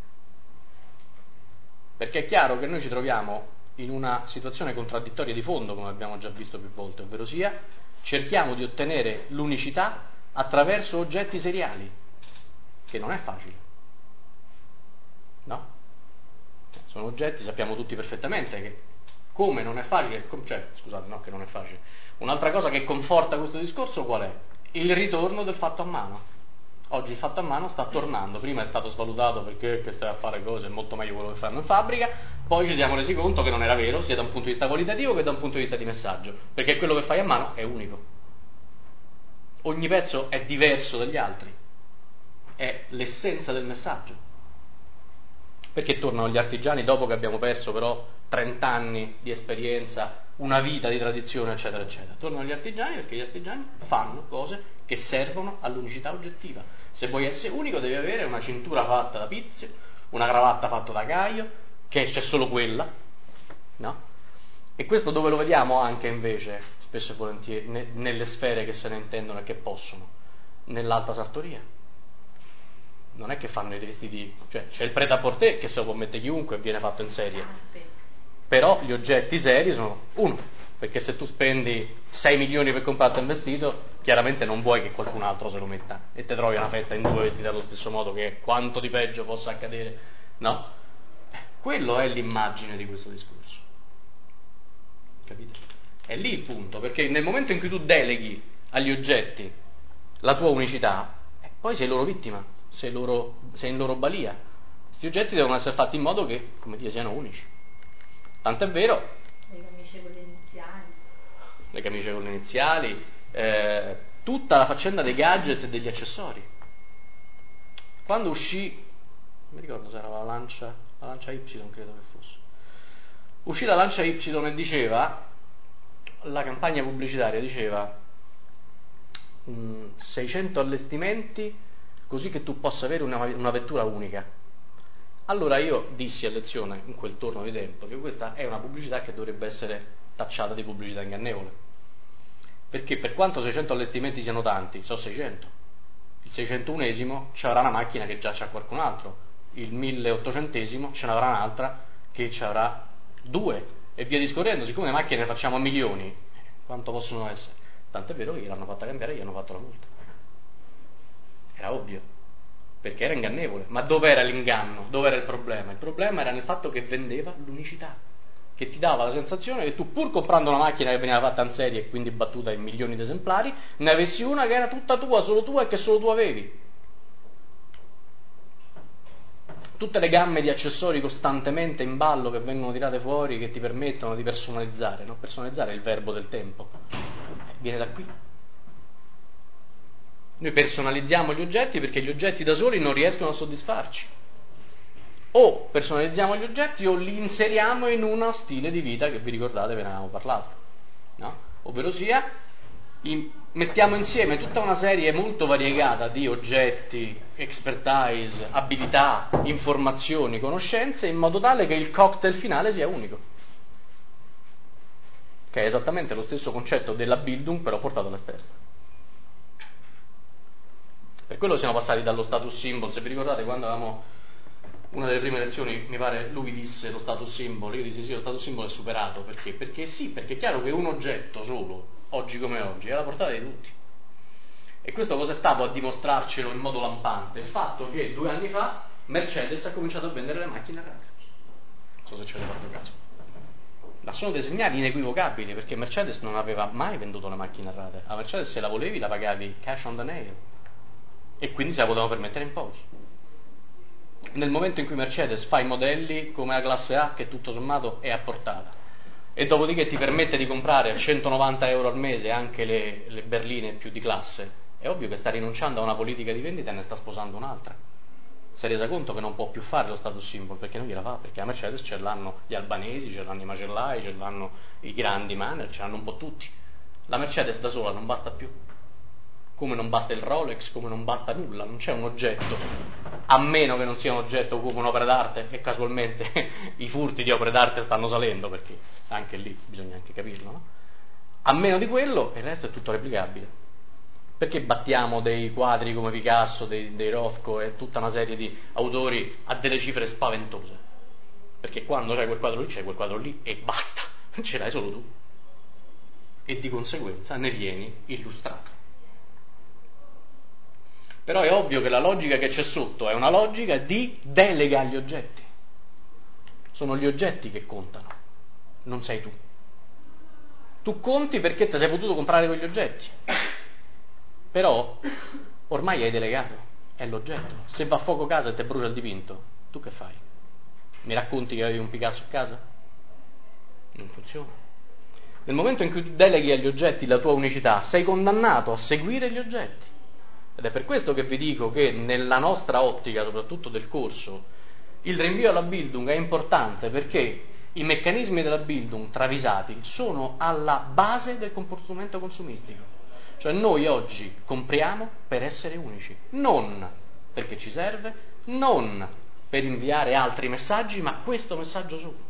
Perché è chiaro che noi ci troviamo in una situazione contraddittoria di fondo, come abbiamo già visto più volte, ovvero sia cerchiamo di ottenere l'unicità attraverso oggetti seriali, che non è facile. No? Sono oggetti, sappiamo tutti perfettamente che come non è facile, che non è facile. Un'altra cosa che conforta questo discorso qual è? Il ritorno del fatto a mano. Oggi il fatto a mano sta tornando, prima è stato svalutato perché che stai a fare cose, è molto meglio quello che fanno in fabbrica, poi ci siamo resi conto che non era vero, sia da un punto di vista qualitativo che da un punto di vista di messaggio, perché quello che fai a mano è unico. Ogni pezzo è diverso dagli altri, è l'essenza del messaggio. Perché tornano gli artigiani dopo che abbiamo perso però 30 anni di esperienza, una vita di tradizione, eccetera, eccetera? Tornano gli artigiani perché gli artigiani fanno cose che servono all'unicità oggettiva. Se vuoi essere unico devi avere una cintura fatta da pizio, una cravatta fatta da caio, che c'è solo quella, no? E questo dove lo vediamo anche invece, spesso e volentieri, nelle sfere che se ne intendono e che possono, nell'alta sartoria. Non è che fanno i vestiti, cioè c'è il prêt-à-porter che se lo può mettere chiunque e viene fatto in serie, però gli oggetti seri sono uno, perché se tu spendi 6 milioni per comprarti un vestito, chiaramente non vuoi che qualcun altro se lo metta e te trovi una festa in 2 vestiti allo stesso modo, che quanto di peggio possa accadere, no? Quello è l'immagine di questo discorso, capite? È lì il punto, perché nel momento in cui tu deleghi agli oggetti la tua unicità, poi sei loro vittima, sei in loro balia. Questi oggetti devono essere fatti in modo che, come dire, siano unici. Tant'è vero. Le camicie con le iniziali. Le camicie con le iniziali, tutta la faccenda dei gadget e degli accessori. Quando uscì, non mi ricordo se era la Lancia Y, credo che fosse. Uscì la Lancia Y e diceva, la campagna pubblicitaria diceva 600 allestimenti così che tu possa avere una vettura unica. Allora io dissi a lezione in quel torno di tempo che questa è una pubblicità che dovrebbe essere tacciata di pubblicità ingannevole, perché per quanto 600 allestimenti siano tanti, sono 600. Il 601esimo ci avrà una macchina che già c'ha qualcun altro, il 1800esimo ce n'avrà un'altra che ci avrà 2 e via discorrendo. Siccome le macchine ne facciamo a milioni, quanto possono essere? Tant'è vero che gliel'hanno fatta cambiare e gli hanno fatto la multa. Era ovvio, perché era ingannevole. Ma dov'era l'inganno? Dov'era il problema? Il problema era nel fatto che vendeva l'unicità, che ti dava la sensazione che tu, pur comprando una macchina che veniva fatta in serie e quindi battuta in milioni di esemplari, ne avessi una che era tutta tua e che solo tu avevi. Tutte le gamme di accessori costantemente in ballo che vengono tirate fuori, che ti permettono di personalizzare, no? Personalizzare è il verbo del tempo, viene da qui. Noi personalizziamo gli oggetti perché gli oggetti da soli non riescono a soddisfarci. O personalizziamo gli oggetti o li inseriamo in uno stile di vita che vi ricordate ve ne avevamo parlato, no? Ovvero sia, mettiamo insieme tutta una serie molto variegata di oggetti, expertise, abilità, informazioni, conoscenze, in modo tale che il cocktail finale sia unico, che è esattamente lo stesso concetto della Bildung però portato all'esterno. Per quello siamo passati dallo status symbol. Se vi ricordate, quando avevamo una delle prime lezioni, mi pare lui disse lo status symbol, io dissi sì, lo status symbol è superato. Perché? Perché sì, perché è chiaro che un oggetto solo, oggi come oggi, è alla portata di tutti. E questo cosa è stato a dimostrarcelo in modo lampante? Il fatto che 2 anni fa Mercedes ha cominciato a vendere le macchine a rate. Non so se ci avete fatto caso. Ma sono dei segnali inequivocabili, perché Mercedes non aveva mai venduto le macchine a rate. A Mercedes se la volevi la pagavi cash on the nail. E quindi se la potevano permettere in pochi. Nel momento in cui Mercedes fa i modelli come la classe A, che tutto sommato è a portata, e dopodiché ti permette di comprare a 190 euro al mese anche le berline più di classe, è ovvio che sta rinunciando a una politica di vendita e ne sta sposando un'altra. Si è resa conto che non può più fare lo status symbol, perché non gliela fa, perché a Mercedes ce l'hanno gli albanesi, ce l'hanno i macellai, ce l'hanno i grandi manager, ce l'hanno un po' tutti. La Mercedes da sola non basta più. Come non basta il Rolex, come non basta nulla, non c'è un oggetto, a meno che non sia un oggetto come un'opera d'arte, e casualmente i furti di opere d'arte stanno salendo, perché anche lì bisogna anche capirlo, no? A meno di quello, il resto è tutto replicabile. Perché battiamo dei quadri come Picasso, dei Rothko e tutta una serie di autori a delle cifre spaventose? Perché quando c'è quel quadro lì, c'è quel quadro lì e basta, ce l'hai solo tu. E di conseguenza ne vieni illustrato. Però è ovvio che la logica che c'è sotto è una logica di delega agli oggetti. Sono gli oggetti che contano, non sei tu. Tu conti perché ti sei potuto comprare quegli oggetti. Però ormai hai delegato. è l'oggetto. Se va a fuoco casa e te brucia il dipinto, tu che fai? Mi racconti che avevi un Picasso a casa? Non funziona. Nel momento in cui tu deleghi agli oggetti la tua unicità, sei condannato a seguire gli oggetti. Ed è per questo che vi dico che nella nostra ottica, soprattutto del corso, il rinvio alla Bildung è importante perché i meccanismi della Bildung travisati sono alla base del comportamento consumistico. Cioè noi oggi compriamo per essere unici, non perché ci serve, non per inviare altri messaggi, ma questo messaggio solo.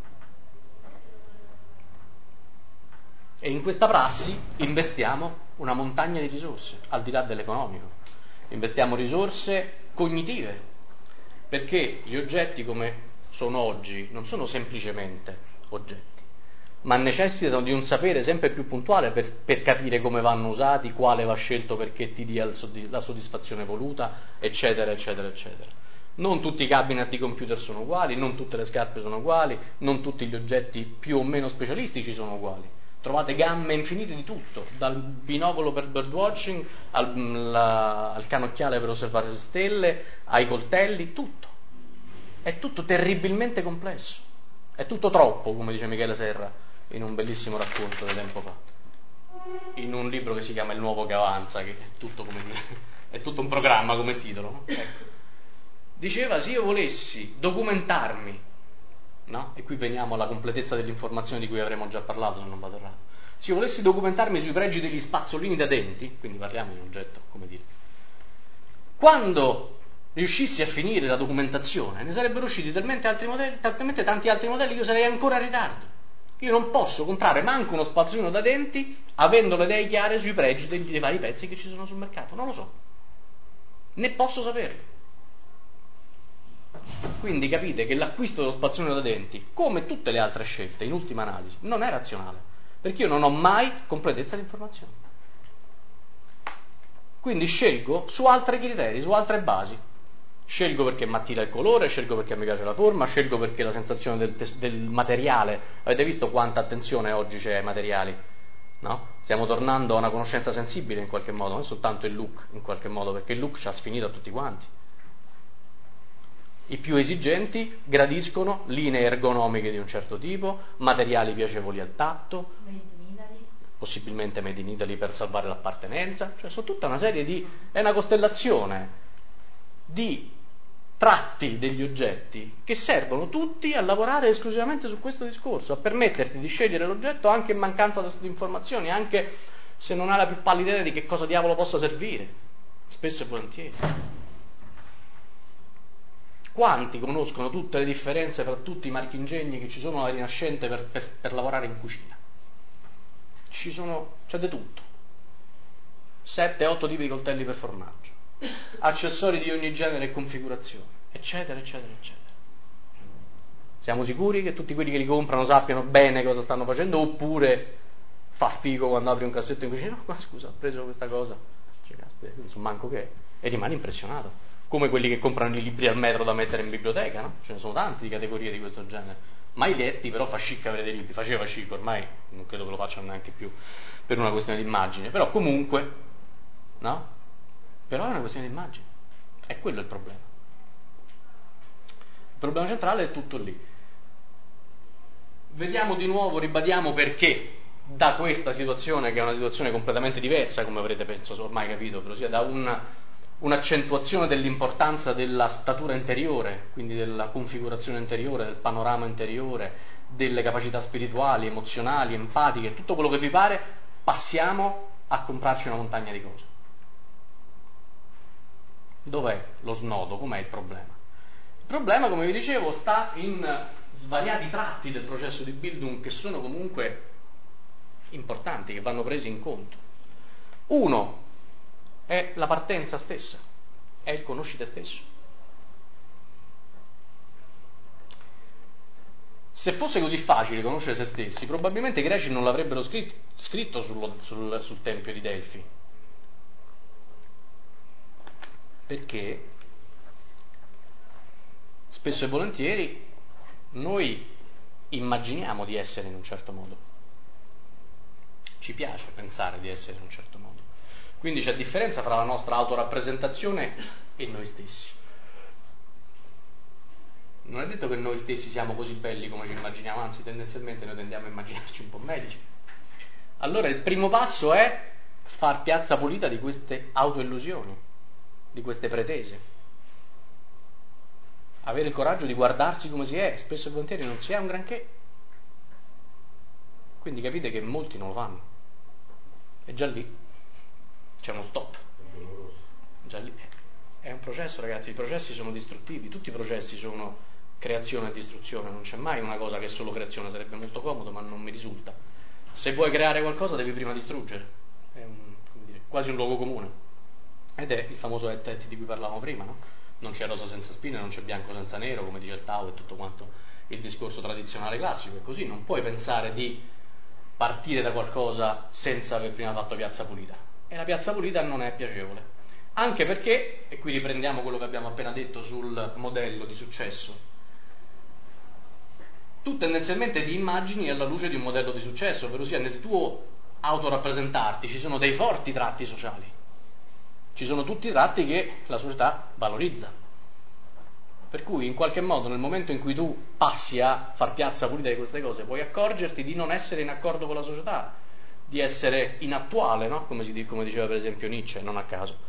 E in questa prassi investiamo una montagna di risorse, al di là dell'economico. Investiamo risorse cognitive, perché gli oggetti come sono oggi non sono semplicemente oggetti, ma necessitano di un sapere sempre più puntuale per capire come vanno usati, quale va scelto perché ti dia la soddisfazione voluta, eccetera, eccetera, eccetera. Non tutti i cabinet di computer sono uguali, non tutte le scarpe sono uguali, non tutti gli oggetti più o meno specialistici sono uguali. Trovate gamme infinite di tutto, dal binocolo per birdwatching al canocchiale per osservare le stelle, ai coltelli, tutto. È tutto terribilmente complesso. È tutto troppo, come dice Michele Serra in un bellissimo racconto di tempo fa, in un libro che si chiama Il nuovo che avanza, che è tutto, come dire, è tutto un programma come titolo, no? Ecco. Diceva, se io volessi documentarmi, no? E qui veniamo alla completezza dell'informazione di cui avremo già parlato, se non vado errato. Se io volessi documentarmi sui pregi degli spazzolini da denti, quindi parliamo di un oggetto, come dire, quando riuscissi a finire la documentazione, ne sarebbero usciti talmente tanti altri modelli che io sarei ancora in ritardo. Io non posso comprare manco uno spazzolino da denti avendo le idee chiare sui pregi dei vari pezzi che ci sono sul mercato. Non lo so. Ne posso saperlo. Quindi capite che l'acquisto dello spazzolino da denti, come tutte le altre scelte, in ultima analisi, non è razionale, perché io non ho mai completezza di informazione. Quindi scelgo su altri criteri, su altre basi. Scelgo perché mi attira il colore, scelgo perché mi piace la forma, scelgo perché la sensazione del materiale. Avete visto quanta attenzione oggi c'è ai materiali? No? Stiamo tornando a una conoscenza sensibile in qualche modo, non soltanto il look in qualche modo, perché il look ci ha sfinito a tutti quanti. I più esigenti gradiscono linee ergonomiche di un certo tipo, materiali piacevoli al tatto, possibilmente made in Italy per salvare l'appartenenza, cioè sono tutta una serie di... è una costellazione di tratti degli oggetti che servono tutti a lavorare esclusivamente su questo discorso, a permetterti di scegliere l'oggetto anche in mancanza di informazioni, anche se non hai la più pallida idea di che cosa diavolo possa servire, spesso e volentieri. Quanti conoscono tutte le differenze tra tutti i marchingegni che ci sono alla Rinascente per lavorare in cucina? C'è di tutto. 7-8 tipi di coltelli per formaggio, accessori di ogni genere e configurazione, eccetera, eccetera, eccetera. Siamo sicuri che tutti quelli che li comprano sappiano bene cosa stanno facendo, oppure fa figo quando apri un cassetto in cucina? No, ma scusa, ho preso questa cosa, cioè, caspita, non so manco che è, e rimani impressionato. Come quelli che comprano i libri al metro da mettere in biblioteca, no? Ce ne sono tanti di categorie di questo genere. Mai letti, però fa chic avere dei libri, faceva chic, ormai non credo che lo facciano neanche più per una questione di immagine, però comunque, no? Però è una questione di immagine, è quello il problema. Il problema centrale è tutto lì. Vediamo di nuovo, ribadiamo perché da questa situazione, che è una situazione completamente diversa, come avrete penso ormai capito, però sia da un'accentuazione dell'importanza della statura interiore, quindi della configurazione interiore, del panorama interiore, delle capacità spirituali, emozionali, empatiche, tutto quello che vi pare, passiamo a comprarci una montagna di cose. Dov'è lo snodo? Com'è il problema? Il problema, come vi dicevo, sta in svariati tratti del processo di Bildung che sono comunque importanti, che vanno presi in conto. Uno è la partenza stessa, è il conosci te stesso. Se fosse così facile conoscere se stessi, probabilmente i greci non l'avrebbero scritto sul Tempio di Delfi. Perché spesso e volentieri noi immaginiamo di essere in un certo modo. Ci piace pensare di essere in un certo modo. Quindi c'è differenza fra la nostra autorappresentazione e noi stessi. Non è detto che noi stessi siamo così belli come ci immaginiamo, anzi tendenzialmente noi tendiamo a immaginarci un po' meglio. Allora il primo passo è far piazza pulita di queste autoillusioni, di queste pretese. Avere il coraggio di guardarsi come si è, spesso e volentieri non si è un granché. Quindi capite che molti non lo fanno. E già lì c'è uno stop. Già lì è un processo, ragazzi, i processi sono distruttivi, tutti i processi sono creazione e distruzione, non c'è mai una cosa che è solo creazione, sarebbe molto comodo, ma non mi risulta. Se vuoi creare qualcosa devi prima distruggere, è quasi un luogo comune. Ed è il famoso et di cui parlavamo prima, no? Non c'è rosa senza spine, non c'è bianco senza nero, come dice il Tao e tutto quanto il discorso tradizionale classico, è così, non puoi pensare di partire da qualcosa senza aver prima fatto piazza pulita. E la piazza pulita non è piacevole. Anche perché, e qui riprendiamo quello che abbiamo appena detto sul modello di successo, tu tendenzialmente ti immagini alla luce di un modello di successo, ovvero sia nel tuo autorappresentarti ci sono dei forti tratti sociali, ci sono tutti i tratti che la società valorizza. Per cui in qualche modo nel momento in cui tu passi a far piazza pulita di queste cose puoi accorgerti di non essere in accordo con la società, di essere inattuale, no? Come diceva per esempio Nietzsche, non a caso,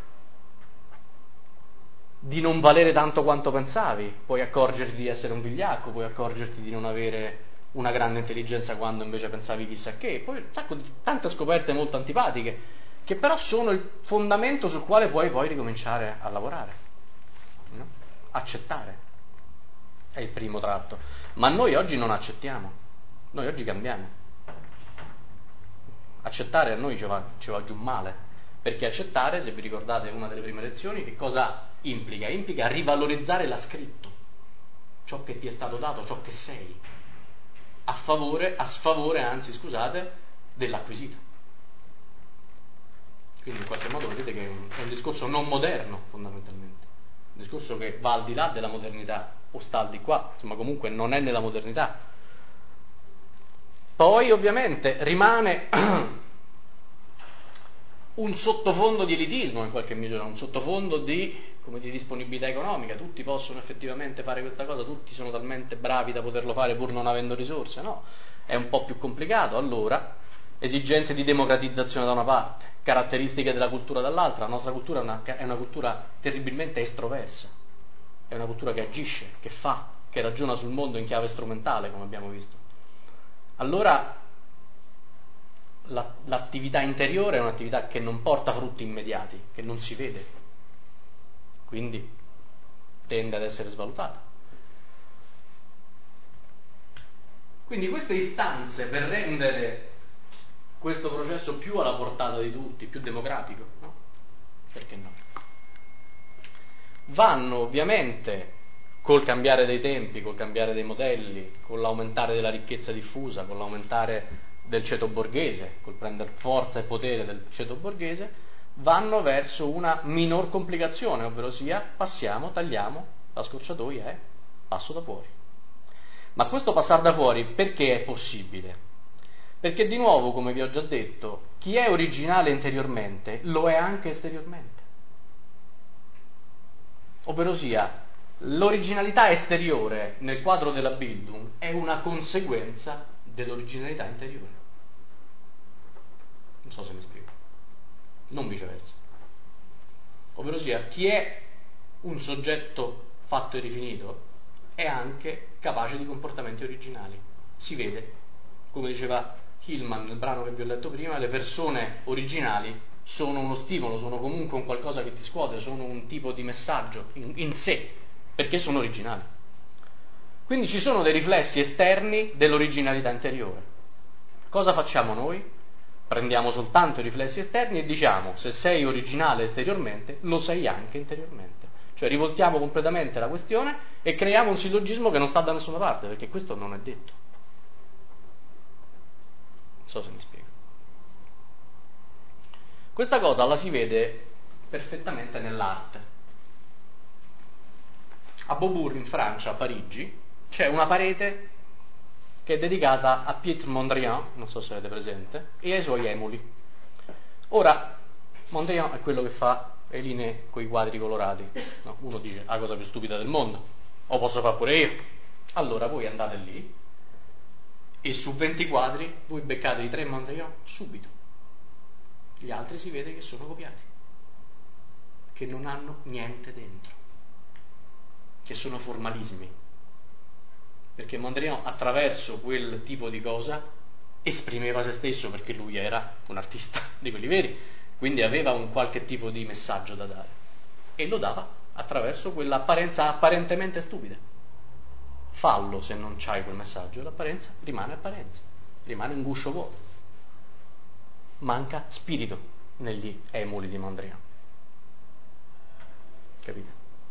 di non valere tanto quanto pensavi, puoi accorgerti di essere un vigliacco, puoi accorgerti di non avere una grande intelligenza quando invece pensavi chissà che, poi un sacco di tante scoperte molto antipatiche, che però sono il fondamento sul quale puoi poi ricominciare a lavorare, no? Accettare è il primo tratto, ma noi oggi non accettiamo, noi oggi cambiamo. Accettare a noi ci va giù male, perché accettare, se vi ricordate una delle prime lezioni, che cosa implica? Implica rivalorizzare l'ascritto, ciò che ti è stato dato, ciò che sei, a sfavore, dell'acquisito. Quindi in qualche modo vedete che è un discorso non moderno, fondamentalmente, un discorso che va al di là della modernità, o sta al di qua, insomma comunque non è nella modernità. Poi ovviamente rimane un sottofondo di elitismo in qualche misura, un sottofondo di disponibilità economica, tutti possono effettivamente fare questa cosa, tutti sono talmente bravi da poterlo fare pur non avendo risorse, no? È un po' più complicato. Allora, esigenze di democratizzazione da una parte, caratteristiche della cultura dall'altra. La nostra cultura è una cultura terribilmente estroversa, è una cultura che agisce, che fa, che ragiona sul mondo in chiave strumentale, come abbiamo visto. Allora l'attività interiore è un'attività che non porta frutti immediati, che non si vede, quindi tende ad essere svalutata. Quindi queste istanze per rendere questo processo più alla portata di tutti, più democratico, no? Perché no? Vanno ovviamente col cambiare dei tempi, col cambiare dei modelli, con l'aumentare della ricchezza diffusa, con l'aumentare del ceto borghese, col prendere forza e potere del ceto borghese, vanno verso una minor complicazione, ovvero sia tagliamo la scorciatoia e passo da fuori. Ma questo passare da fuori perché è possibile? Perché di nuovo, come vi ho già detto, chi è originale interiormente lo è anche esteriormente. Ovvero sia, l'originalità esteriore nel quadro della Bildung è una conseguenza dell'originalità interiore. Non so se mi spiego. Non viceversa. Ovvero sia, chi è un soggetto fatto e rifinito è anche capace di comportamenti originali. Si vede, come diceva Hillman nel brano che vi ho letto prima, le persone originali sono uno stimolo, sono comunque un qualcosa che ti scuote, sono un tipo di messaggio in sé, perché sono originali. Quindi ci sono dei riflessi esterni dell'originalità interiore. Cosa facciamo noi? Prendiamo soltanto i riflessi esterni e diciamo, se sei originale esteriormente, lo sei anche interiormente. Cioè rivoltiamo completamente la questione e creiamo un sillogismo che non sta da nessuna parte, perché questo non è detto. Non so se mi spiego. Questa cosa la si vede perfettamente nell'arte. A Beaubourg, in Francia, a Parigi, c'è una parete che è dedicata a Piet Mondrian, non so se avete presente, e ai suoi emuli. Ora, Mondrian è quello che fa le linee con i quadri colorati. No, uno dice, la cosa più stupida del mondo, o posso fare pure io. Allora voi andate lì e su 20 quadri voi beccate i 3 Mondrian subito. Gli altri si vede che sono copiati, che non hanno niente dentro, che sono formalismi. Perché Mondrian attraverso quel tipo di cosa esprimeva se stesso, perché lui era un artista di quelli veri, quindi aveva un qualche tipo di messaggio da dare e lo dava attraverso quell'apparenza apparentemente stupida. Fallo se non c'hai quel messaggio, l'apparenza, rimane un guscio vuoto. Manca spirito negli emuli di Mondrian. Capite?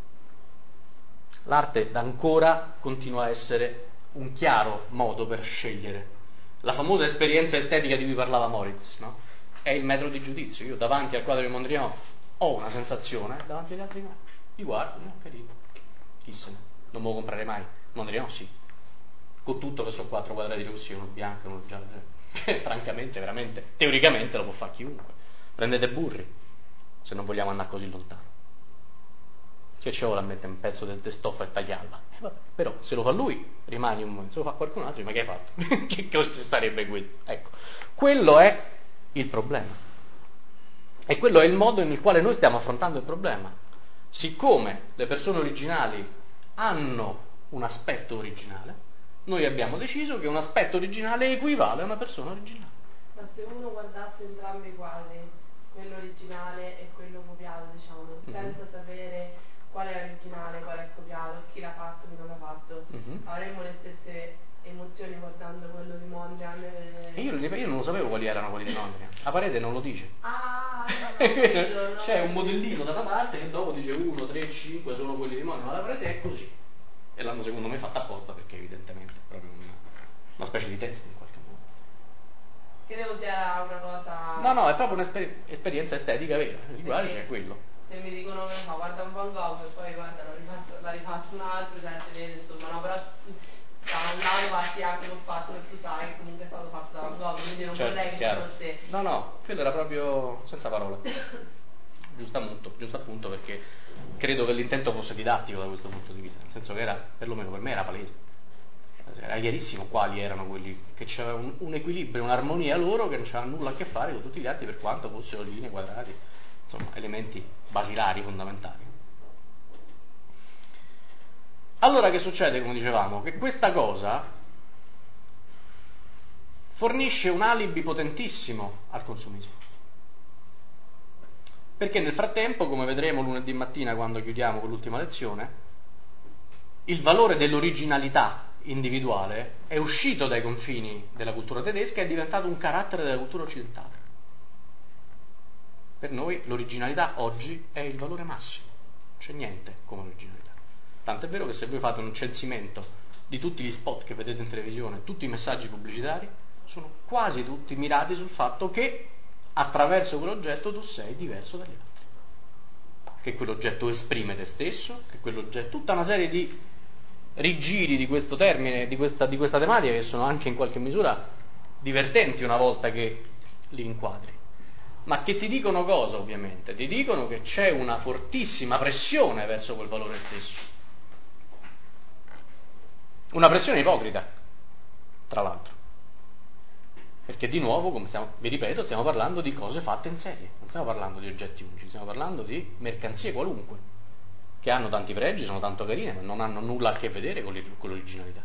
L'arte ancora continua a essere un chiaro modo per scegliere. La famosa esperienza estetica di cui parlava Moritz, no? È il metro di giudizio. Io davanti al quadro di Mondrian ho una sensazione, davanti agli altri no. Li guardo, no, carino, chi se ne, non me lo comprerei mai. Mondrian sì, con tutto che sono 4 quadrati rossi, uno bianco e uno giallo, francamente, veramente, teoricamente lo può fare chiunque. Prendete burri, se non vogliamo andare così lontano. Che ci vuole a mettere un pezzo del stoffa e tagliarla? Vabbè, però se lo fa lui, rimani un momento, se lo fa qualcun altro, ma che hai fatto? Che cosa sarebbe quello? Ecco, quello è il problema. E quello è il modo nel quale noi stiamo affrontando il problema. Siccome le persone originali hanno un aspetto originale, noi abbiamo deciso che un aspetto originale equivale a una persona originale. Ma se uno guardasse entrambi i quadri, quello originale e quello copiato, diciamo, senza sapere qual è originale, qual è copiato, chi l'ha fatto, chi non l'ha fatto, avremmo le stesse emozioni guardando quello di Mondrian. Io non lo sapevo quali erano quelli di Mondrian. La parete non lo dice. C'è un modellino da una parte che dopo dice 1, 3, 5 sono quelli di Mondrian, ma la parete è così. E l'hanno secondo me fatta apposta perché evidentemente è proprio una specie di test in qualche modo. Credevo sia una cosa... No, è proprio un'esperienza estetica vera. Il quadro c'è quello. Se mi dicono che guarda un Van Gogh e poi guarda l'ha rifatto un altro, cioè si vede insomma, no, però andavano parti anche col fatto che tu sai che comunque è stato fatto da Van Gogh, quindi non vorrei che ci fosse... No, quello era proprio senza parole. Giusto appunto perché credo che l'intento fosse didattico da questo punto di vista, nel senso che era, perlomeno per me era palese. Era chiarissimo quali erano quelli che c'erano un equilibrio, un'armonia loro che non c'avevano nulla a che fare con tutti gli altri per quanto fossero linee, quadrati, insomma elementi basilari, fondamentali. Allora che succede, come dicevamo? Che questa cosa fornisce un alibi potentissimo al consumismo. Perché nel frattempo, come vedremo lunedì mattina quando chiudiamo con l'ultima lezione, il valore dell'originalità individuale è uscito dai confini della cultura tedesca e è diventato un carattere della cultura occidentale. Per noi l'originalità oggi è il valore massimo, non c'è niente come l'originalità. Tant'è vero che se voi fate un censimento di tutti gli spot che vedete in televisione, tutti i messaggi pubblicitari, sono quasi tutti mirati sul fatto che attraverso quell'oggetto tu sei diverso dagli altri, che quell'oggetto esprime te stesso, che quell'oggetto, tutta una serie di rigiri di questo termine, di questa tematica che sono anche in qualche misura divertenti una volta che li inquadri, ma che ti dicono cosa ovviamente? Ti dicono che c'è una fortissima pressione verso quel valore stesso, una pressione ipocrita, tra l'altro, perché di nuovo, vi ripeto, stiamo parlando di cose fatte in serie, non stiamo parlando di oggetti unici, stiamo parlando di mercanzie qualunque, che hanno tanti pregi, sono tanto carine, ma non hanno nulla a che vedere con l'originalità.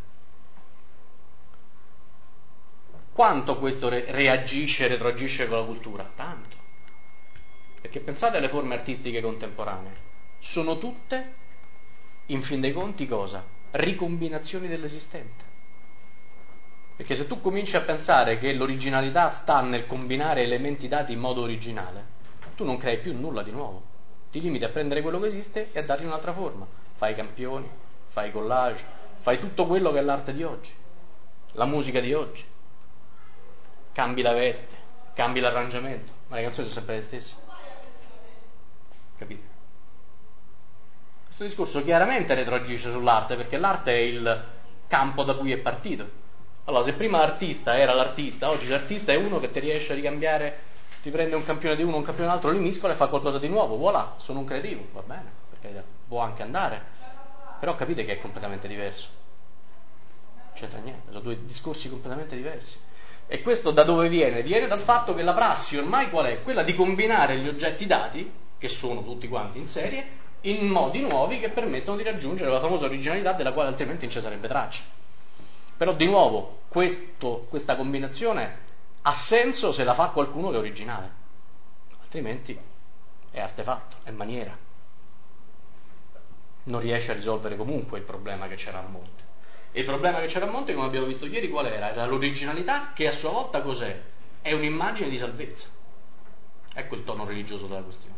Quanto questo retroagisce con la cultura? Tanto. Perché pensate alle forme artistiche contemporanee, sono tutte, in fin dei conti, cosa? Ricombinazioni dell'esistente. Perché se tu cominci a pensare che l'originalità sta nel combinare elementi dati in modo originale, tu non crei più nulla di nuovo. Ti limiti a prendere quello che esiste e a dargli un'altra forma. Fai i campioni, fai i collage, fai tutto quello che è l'arte di oggi, la musica di oggi. Cambi la veste, cambi l'arrangiamento, ma le canzoni sono sempre le stesse. Capite? Questo discorso chiaramente retroagisce sull'arte, perché l'arte è il campo da cui è partito. Allora, se prima l'artista era l'artista, oggi l'artista è uno che ti riesce a ricambiare ti prende un campione di uno, un campione dell'altro, li miscola e fa qualcosa di nuovo, voilà, sono un creativo, va bene, perché può anche andare, però capite che è completamente diverso, non c'entra niente, sono due discorsi completamente diversi. E questo da dove viene? Viene dal fatto che la prassi ormai qual è? Quella di combinare gli oggetti dati, che sono tutti quanti in serie, in modi nuovi che permettono di raggiungere la famosa originalità della quale altrimenti non ci sarebbe traccia. Però di nuovo, questa combinazione ha senso se la fa qualcuno che è originale, altrimenti è artefatto, è maniera. Non riesce a risolvere comunque il problema che c'era a monte. E il problema che c'era a monte, come abbiamo visto ieri, qual era? Era l'originalità, che a sua volta cos'è? È un'immagine di salvezza. Ecco il tono religioso della questione.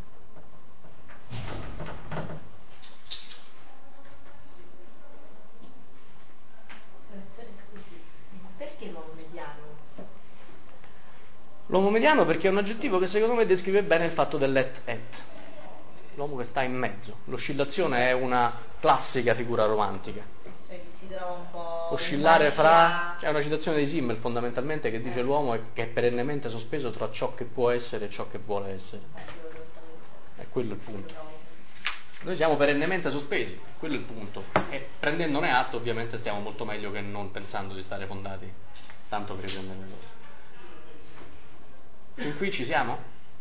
Professore, scusi, perché l'uomo mediano? L'uomo mediano perché è un aggettivo che secondo me descrive bene il fatto dell'et-et. L'uomo che sta in mezzo. L'oscillazione è una classica figura romantica. Cioè che si trova un po' oscillare fra... C'è una citazione di Simmel fondamentalmente che dice l'uomo che è perennemente sospeso tra ciò che può essere e ciò che vuole essere. È quello il punto. Noi siamo perennemente sospesi, quello è il punto. E prendendone atto ovviamente stiamo molto meglio che non pensando di stare fondati tanto per riprendere le cose. Fin qui ci siamo?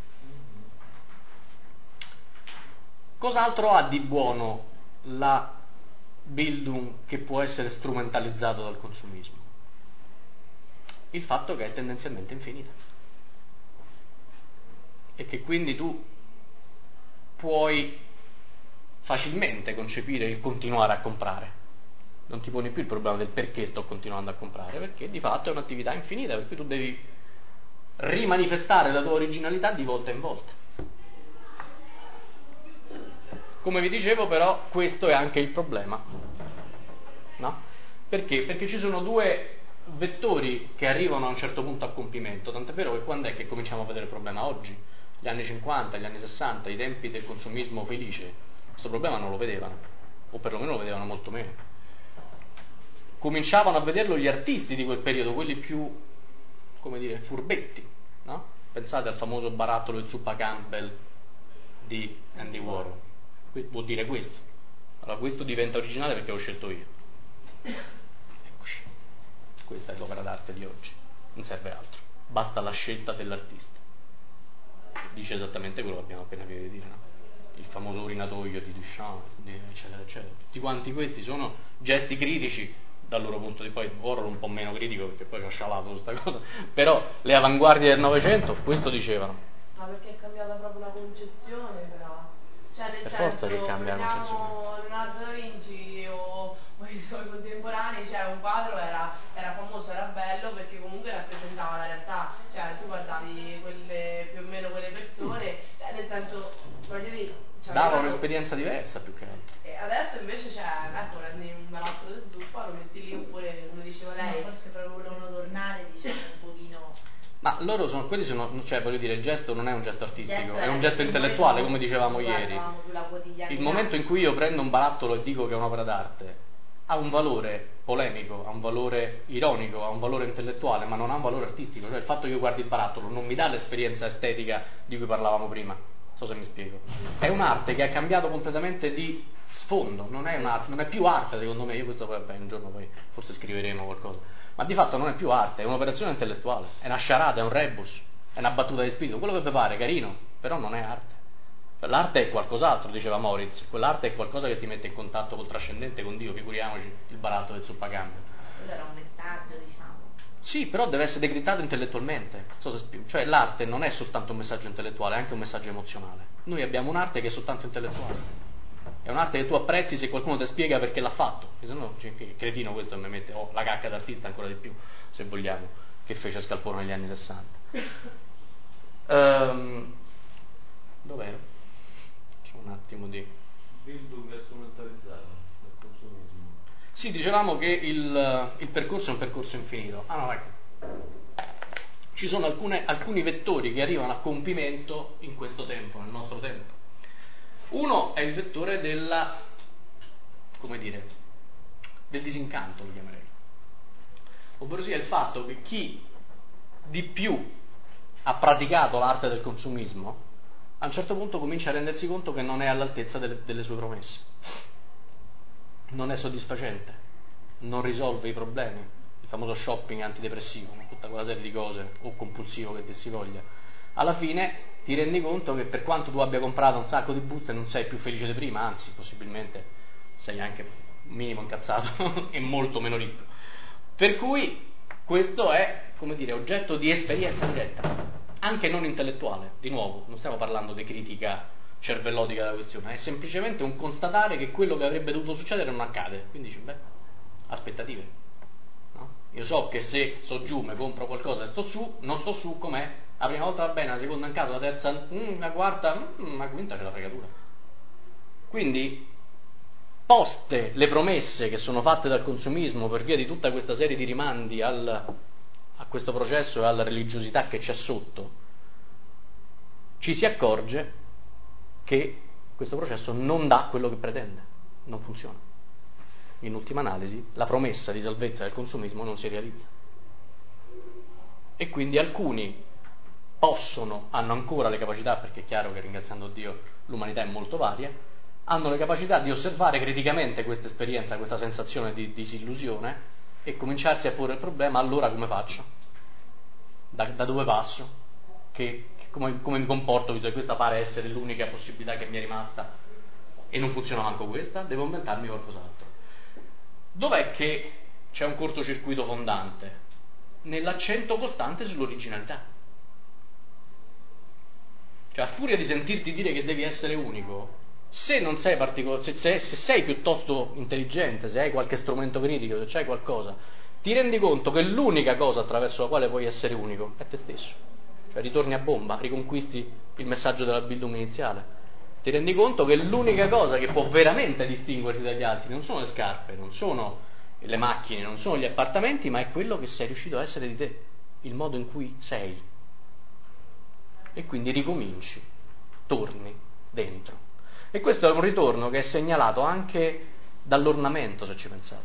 Cos'altro ha di buono la Bildung che può essere strumentalizzato dal consumismo? Il fatto che è tendenzialmente infinita e che quindi tu puoi facilmente concepire il continuare a comprare. Non ti poni più il problema del perché sto continuando a comprare, perché di fatto è un'attività infinita, per cui tu devi rimanifestare la tua originalità di volta in volta. Come vi dicevo però, questo è anche il problema, no? Perché? Perché ci sono due vettori che arrivano a un certo punto a compimento, tant'è vero che quando è che cominciamo a vedere il problema? Oggi, gli anni 50, gli anni 60, i tempi del consumismo felice, questo problema non lo vedevano, o perlomeno lo vedevano molto meno. Cominciavano a vederlo gli artisti di quel periodo, quelli più, come dire, furbetti, no? Pensate al famoso barattolo di zuppa Campbell di Andy Warhol. Vuol dire questo. Allora questo diventa originale perché l'ho scelto io. Eccoci. Questa è l'opera d'arte di oggi. Non serve altro. Basta la scelta dell'artista. Dice esattamente quello che abbiamo appena finito di dire, no? Il famoso urinatoio di Duchamp, eccetera, eccetera. Tutti quanti questi sono gesti critici dal loro punto di vista. Poi Warhol un po' meno critico perché poi ci ha scialato questa cosa. Però le avanguardie del Novecento questo dicevano. Ma perché è cambiata proprio la concezione però. Cioè nel Per senso, forza che cambia la concezione. Leonardo da Vinci o i suoi contemporanei, cioè un quadro era famoso, era bello perché comunque rappresentava la realtà, cioè tu guardavi più o meno quelle persone, cioè nel senso, voglio dire, cioè, dava un'esperienza diversa più che altro. E adesso invece ecco, prendi un barattolo di zuppa, lo metti lì, oppure come diceva lei, forse proprio volevano tornare, diciamo, un pochino. Ma loro cioè voglio dire, il gesto non è un gesto artistico, è un gesto intellettuale, come dicevamo ieri. Il momento in cui io prendo un barattolo e dico che è un'opera d'arte, ha un valore polemico, ha un valore ironico, ha un valore intellettuale, ma non ha un valore artistico. Cioè il fatto che io guardi il barattolo non mi dà l'esperienza estetica di cui parlavamo prima. Non so se mi spiego. È un'arte che ha cambiato completamente di sfondo, non è più arte secondo me. Io questo poi un giorno poi forse scriveremo qualcosa. Ma di fatto non è più arte, è un'operazione intellettuale, è una sciarada, è un rebus, è una battuta di spirito, quello che vi pare, carino, però non è arte. L'arte è qualcos'altro, diceva Moritz, quell'arte è qualcosa che ti mette in contatto col trascendente, con Dio, figuriamoci il barattolo del zuppacambio. Quello era un messaggio, diciamo. Sì, però deve essere decrittato intellettualmente, cioè l'arte non è soltanto un messaggio intellettuale, è anche un messaggio emozionale. Noi abbiamo un'arte che è soltanto intellettuale. È un'arte che tu apprezzi se qualcuno ti spiega perché l'ha fatto. Se no, che cretino questo mi mette, la cacca d'artista ancora di più, se vogliamo, che fece Scalpore negli anni 60. Dov'ero? C'è un attimo di... Bildung è strumentalizzato dal consumismo. Sì, dicevamo che il percorso è un percorso infinito. Ah no, ecco. Ci sono alcuni vettori che arrivano a compimento in questo tempo, nel nostro tempo. Uno è il vettore del disincanto, lo chiamerei. Ovvero sia il fatto che chi di più ha praticato l'arte del consumismo, a un certo punto comincia a rendersi conto che non è all'altezza delle sue promesse, non è soddisfacente, non risolve i problemi, il famoso shopping antidepressivo, tutta quella serie di cose, o compulsivo che dir si voglia. Alla fine ti rendi conto che per quanto tu abbia comprato un sacco di buste non sei più felice di prima, anzi possibilmente sei anche minimo incazzato e molto meno ricco. Per cui questo è, come dire, oggetto di esperienza diretta, anche non intellettuale. Di nuovo, non stiamo parlando di critica cervellotica della questione, è semplicemente un constatare che quello che avrebbe dovuto succedere non accade. Quindi dici, beh, aspettative. No? Io so che se sto giù, mi compro qualcosa e sto su, non sto su, com'è? La prima volta va bene, la seconda in caso, la terza, la quarta, la quinta c'è la fregatura. Quindi, poste le promesse che sono fatte dal consumismo per via di tutta questa serie di rimandi a questo processo e alla religiosità che c'è sotto, ci si accorge che questo processo non dà quello che pretende, non funziona. In ultima analisi, la promessa di salvezza del consumismo non si realizza. E quindi alcuni hanno ancora le capacità, perché è chiaro che ringraziando Dio l'umanità è molto varia, hanno le capacità di osservare criticamente questa esperienza, questa sensazione di disillusione e cominciarsi a porre il problema: allora come faccio? Da dove passo? Come mi comporto, visto che questa pare essere l'unica possibilità che mi è rimasta e non funziona manco questa? Devo inventarmi qualcos'altro. Dov'è che c'è un cortocircuito fondante? Nell'accento costante sull'originalità. Cioè, a furia di sentirti dire che devi essere unico, se non sei se sei piuttosto intelligente, se hai qualche strumento critico, se c'hai qualcosa, ti rendi conto che l'unica cosa attraverso la quale puoi essere unico è te stesso. Cioè ritorni a bomba, riconquisti il messaggio della Bildung iniziale. Ti rendi conto che l'unica cosa che può veramente distinguerti dagli altri non sono le scarpe, non sono le macchine, non sono gli appartamenti, ma è quello che sei riuscito a essere di te, il modo in cui sei. E quindi ricominci, torni dentro. E questo è un ritorno che è segnalato anche dall'ornamento, se ci pensate.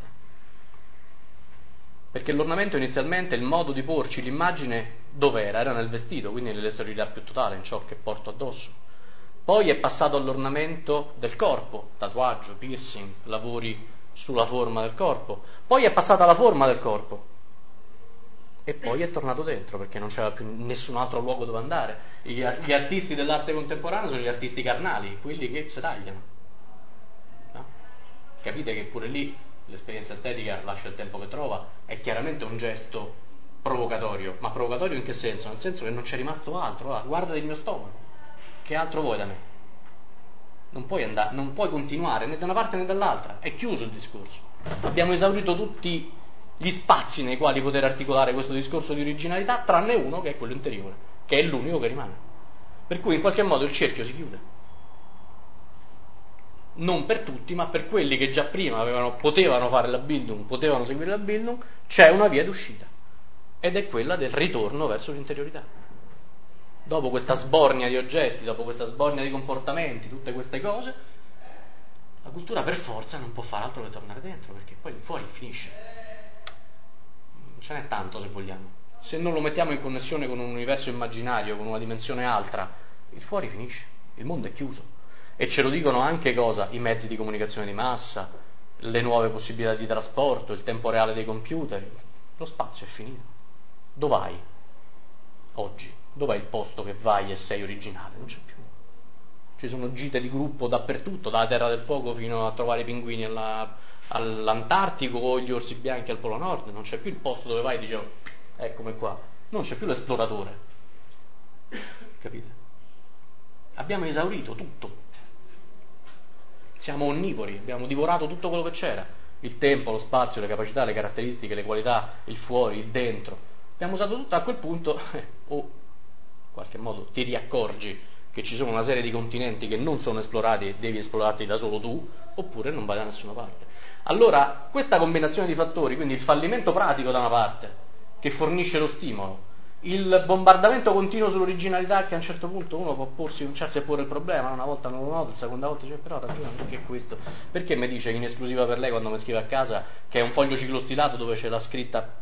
Perché l'ornamento inizialmente, il modo di porci l'immagine dov'era? Era nel vestito, quindi nell'esteriorità più totale, in ciò che porto addosso. Poi è passato all'ornamento del corpo, tatuaggio, piercing, lavori sulla forma del corpo. Poi è passato alla forma del corpo. E poi è tornato dentro, perché non c'era più nessun altro luogo dove andare. Gli artisti dell'arte contemporanea sono gli artisti carnali, quelli che si tagliano. No? Capite che pure lì l'esperienza estetica lascia il tempo che trova, è chiaramente un gesto provocatorio. Ma provocatorio in che senso? Nel senso che non c'è rimasto altro. Guarda il mio stomaco, che altro vuoi da me? Non puoi continuare né da una parte né dall'altra, è chiuso il discorso. Abbiamo esaurito tutti gli spazi nei quali poter articolare questo discorso di originalità, tranne uno, che è quello interiore, che è l'unico che rimane. Per cui in qualche modo il cerchio si chiude. Non per tutti, ma per quelli che già prima potevano fare la Bildung, potevano seguire la Bildung, c'è una via d'uscita, ed è quella del ritorno verso l'interiorità. Dopo questa sbornia di oggetti, dopo questa sbornia di comportamenti, tutte queste cose, la cultura per forza non può fare altro che tornare dentro, perché poi fuori finisce. Non ce n'è tanto, se vogliamo. Se non lo mettiamo in connessione con un universo immaginario, con una dimensione altra, il fuori finisce, il mondo è chiuso. E ce lo dicono anche cosa? I mezzi di comunicazione di massa, le nuove possibilità di trasporto, il tempo reale dei computer. Lo spazio è finito. Dov'hai oggi? Dov'è il posto che vai e sei originale? Non c'è più. Ci sono gite di gruppo dappertutto, dalla Terra del Fuoco fino a trovare i pinguini all'Antartico o gli orsi bianchi al Polo Nord. Non c'è più il posto dove vai e dicevo, eccomi qua. Non c'è più l'esploratore. Capite? Abbiamo esaurito tutto. Siamo onnivori, abbiamo divorato tutto quello che c'era. Il tempo, lo spazio, le capacità, le caratteristiche, le qualità, il fuori, il dentro. Abbiamo usato tutto. A quel punto, in qualche modo ti riaccorgi che ci sono una serie di continenti che non sono esplorati e devi esplorarli da solo tu, oppure non vai da nessuna parte. Allora, questa combinazione di fattori, quindi il fallimento pratico da una parte, che fornisce lo stimolo, il bombardamento continuo sull'originalità, che a un certo punto uno può cominciarsi a porre il problema, una volta non lo nota, la seconda volta dice, però ha ragione, perché è questo? Perché mi dice in esclusiva per lei quando mi scrive a casa che è un foglio ciclostilato dove c'è la scritta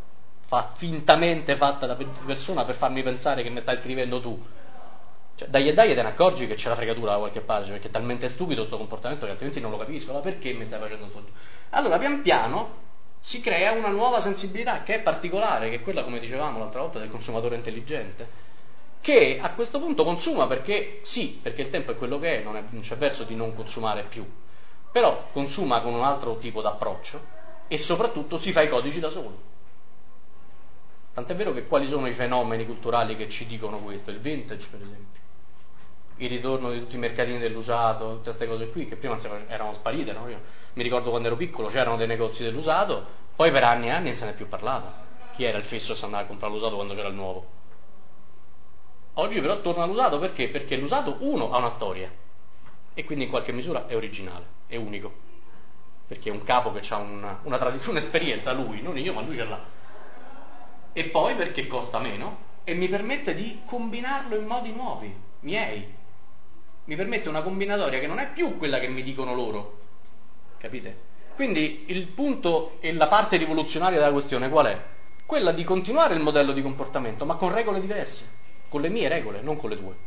fintamente fatta da persona per farmi pensare che mi stai scrivendo tu. Cioè, dai e te ne accorgi che c'è la fregatura da qualche parte, perché è talmente stupido questo comportamento che altrimenti non lo capisco. Ma perché mi stai facendo sto? Allora, pian piano si crea una nuova sensibilità che è particolare, che è quella, come dicevamo l'altra volta, del consumatore intelligente, che a questo punto consuma perché il tempo è quello che è, non c'è verso di non consumare più, però consuma con un altro tipo d'approccio e soprattutto si fa i codici da solo. Tant'è vero che quali sono i fenomeni culturali che ci dicono questo? Il vintage, per esempio, il ritorno di tutti i mercatini dell'usato, tutte queste cose qui che prima erano sparite, no? Io mi ricordo quando ero piccolo c'erano dei negozi dell'usato, poi per anni e anni non se ne è più parlato. Chi era il fesso che si andava a comprare l'usato quando c'era il nuovo? Oggi però torna l'usato perché? Perché l'usato, uno, ha una storia e quindi in qualche misura è originale, è unico, perché è un capo che ha una tradizione, un'esperienza, lui, non io, ma lui ce l'ha. E poi perché costa meno e mi permette di combinarlo in modi nuovi, miei. Mi permette una combinatoria che non è più quella che mi dicono loro, capite? Quindi il punto e la parte rivoluzionaria della questione qual è? Quella di continuare il modello di comportamento, ma con regole diverse, con le mie regole, non con le tue.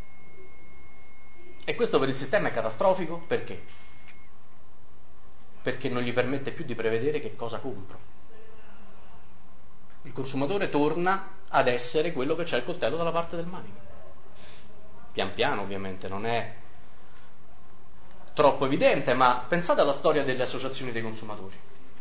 E questo per il sistema è catastrofico, perché? Perché non gli permette più di prevedere che cosa compro. Il consumatore torna ad essere quello che c'ha il coltello dalla parte del manico. Pian piano, ovviamente, non è troppo evidente, ma pensate alla storia delle associazioni dei consumatori.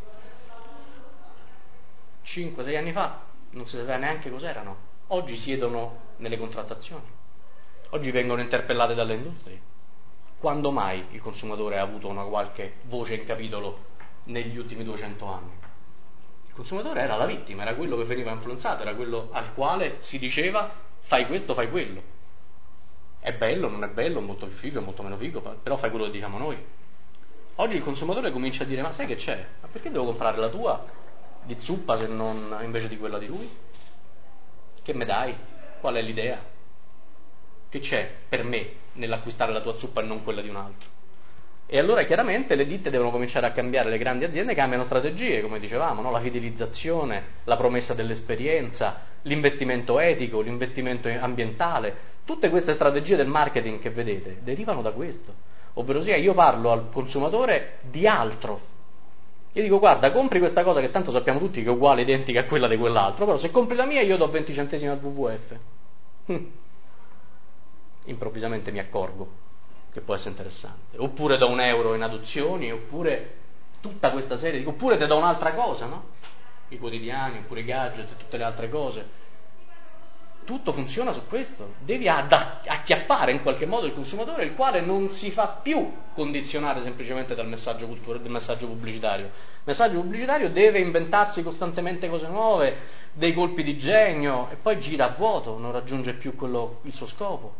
5-6 anni fa non si sapeva neanche cos'erano. Oggi siedono nelle contrattazioni. Oggi vengono interpellate dalle industrie. Quando mai il consumatore ha avuto una qualche voce in capitolo negli ultimi 200 anni? Il consumatore era la vittima, era quello che veniva influenzato, era quello al quale si diceva fai questo, fai quello. È bello, non è bello, è molto più figo, è molto meno figo, però fai quello che diciamo noi. Oggi il consumatore comincia a dire ma sai che c'è? Ma perché devo comprare la tua di zuppa se non invece di quella di lui? Che me dai? Qual è l'idea? Che c'è per me nell'acquistare la tua zuppa e non quella di un altro? E allora chiaramente le ditte devono cominciare a cambiare, le grandi aziende cambiano strategie, come dicevamo, no? La fidelizzazione, la promessa dell'esperienza, l'investimento etico, l'investimento ambientale, tutte queste strategie del marketing che vedete derivano da questo, ovvero sia io parlo al consumatore di altro. Io dico guarda, compri questa cosa che tanto sappiamo tutti che è uguale, identica a quella di quell'altro, però se compri la mia io do 20 centesimi al WWF. Improvvisamente mi accorgo che può essere interessante, oppure do €1 in adozioni, oppure tutta questa serie, oppure te do un'altra cosa, no? I quotidiani, oppure i gadget, tutte le altre cose. Tutto funziona su questo, devi acchiappare in qualche modo il consumatore, il quale non si fa più condizionare semplicemente dal messaggio pubblicitario. Il messaggio pubblicitario deve inventarsi costantemente cose nuove, dei colpi di genio, e poi gira a vuoto, non raggiunge più il suo scopo.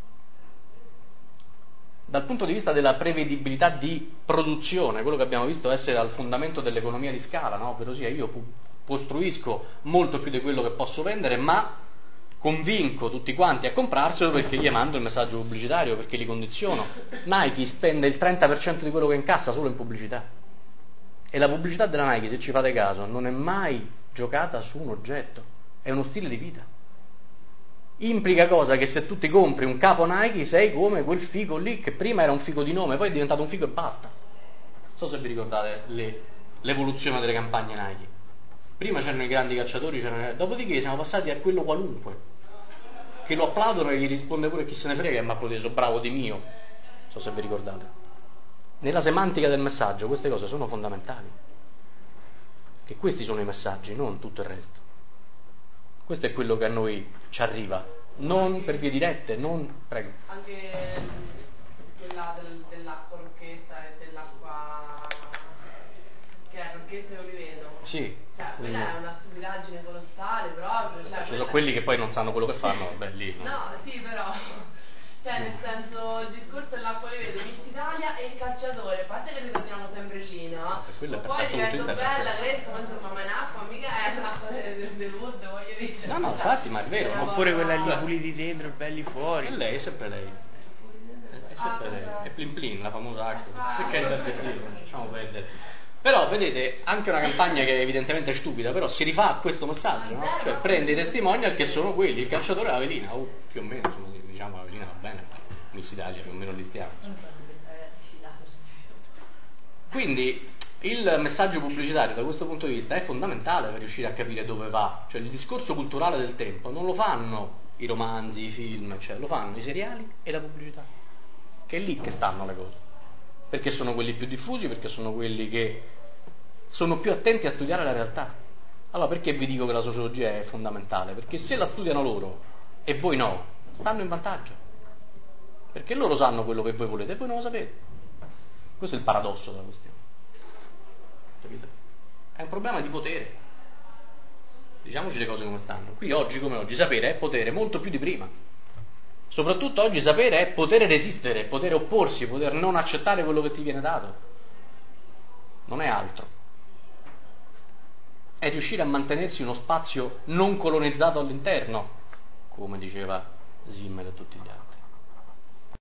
Dal punto di vista della prevedibilità di produzione, quello che abbiamo visto essere al fondamento dell'economia di scala, no? Ovvero sia io costruisco molto più di quello che posso vendere, ma convinco tutti quanti a comprarselo perché gli mando il messaggio pubblicitario, perché li condiziono. Nike spende il 30% di quello che incassa solo in pubblicità. E la pubblicità della Nike, se ci fate caso, non è mai giocata su un oggetto, è uno stile di vita. Implica cosa? Che se tu ti compri un capo Nike sei come quel figo lì che prima era un figo di nome, poi è diventato un figo e basta. Non so se vi ricordate l'evoluzione delle campagne Nike. Prima c'erano i grandi cacciatori, dopodiché siamo passati a quello qualunque, che lo applaudono e gli risponde pure chi se ne frega e mi applaudisce, sono bravo di mio. Non so se vi ricordate. Nella semantica del messaggio queste cose sono fondamentali. Che questi sono i messaggi, non tutto il resto. Questo è quello che a noi ci arriva, non per vie dirette, non... Prego. Anche quella dell'acqua rocchetta e dell'acqua che è rocchetta e oliveto. Sì. Cioè, quella è una stupidaggine colossale proprio. Cioè, ci sono quelli che poi non sanno quello che fanno, vabbè lì. No, sì, però... Cioè, nel senso, il discorso dell'acqua oliveto, Miss Italia e il calciatore, a parte che ritorniamo sempre lì, no? Ma poi divento bella, che insomma, ma in acqua mica è l'acqua del wood, voglio dire. No, infatti, ma è vero. Ma pure quella lì puliti dentro, belli fuori. E lei, è sempre lei. È sempre lei. È Plin Plin, la famosa acqua. Perché il facciamo perdere. Però vedete, anche una campagna che evidentemente è stupida, però si rifà a questo messaggio, no? Cioè prende i testimonial che sono quelli, il calciatore e l'Avelina, più o meno, insomma, diciamo l'Avelina va bene, Miss Italia più o meno li stiamo. Quindi il messaggio pubblicitario da questo punto di vista è fondamentale per riuscire a capire dove va, cioè il discorso culturale del tempo non lo fanno i romanzi, i film, cioè lo fanno i seriali e la pubblicità, che è lì che stanno le cose, perché sono quelli più diffusi, perché sono quelli che sono più attenti a studiare la realtà. Allora perché vi dico che la sociologia è fondamentale? Perché se la studiano loro e voi no, stanno in vantaggio, perché loro sanno quello che voi volete e voi non lo sapete. Questo è il paradosso della questione. Capite? È un problema di potere. Diciamoci le cose come stanno. Qui oggi come oggi sapere è potere molto più di prima. Soprattutto oggi sapere è poter resistere, poter opporsi, poter non accettare quello che ti viene dato. Non è altro. È riuscire a mantenersi uno spazio non colonizzato all'interno, come diceva Simmel e tutti gli altri.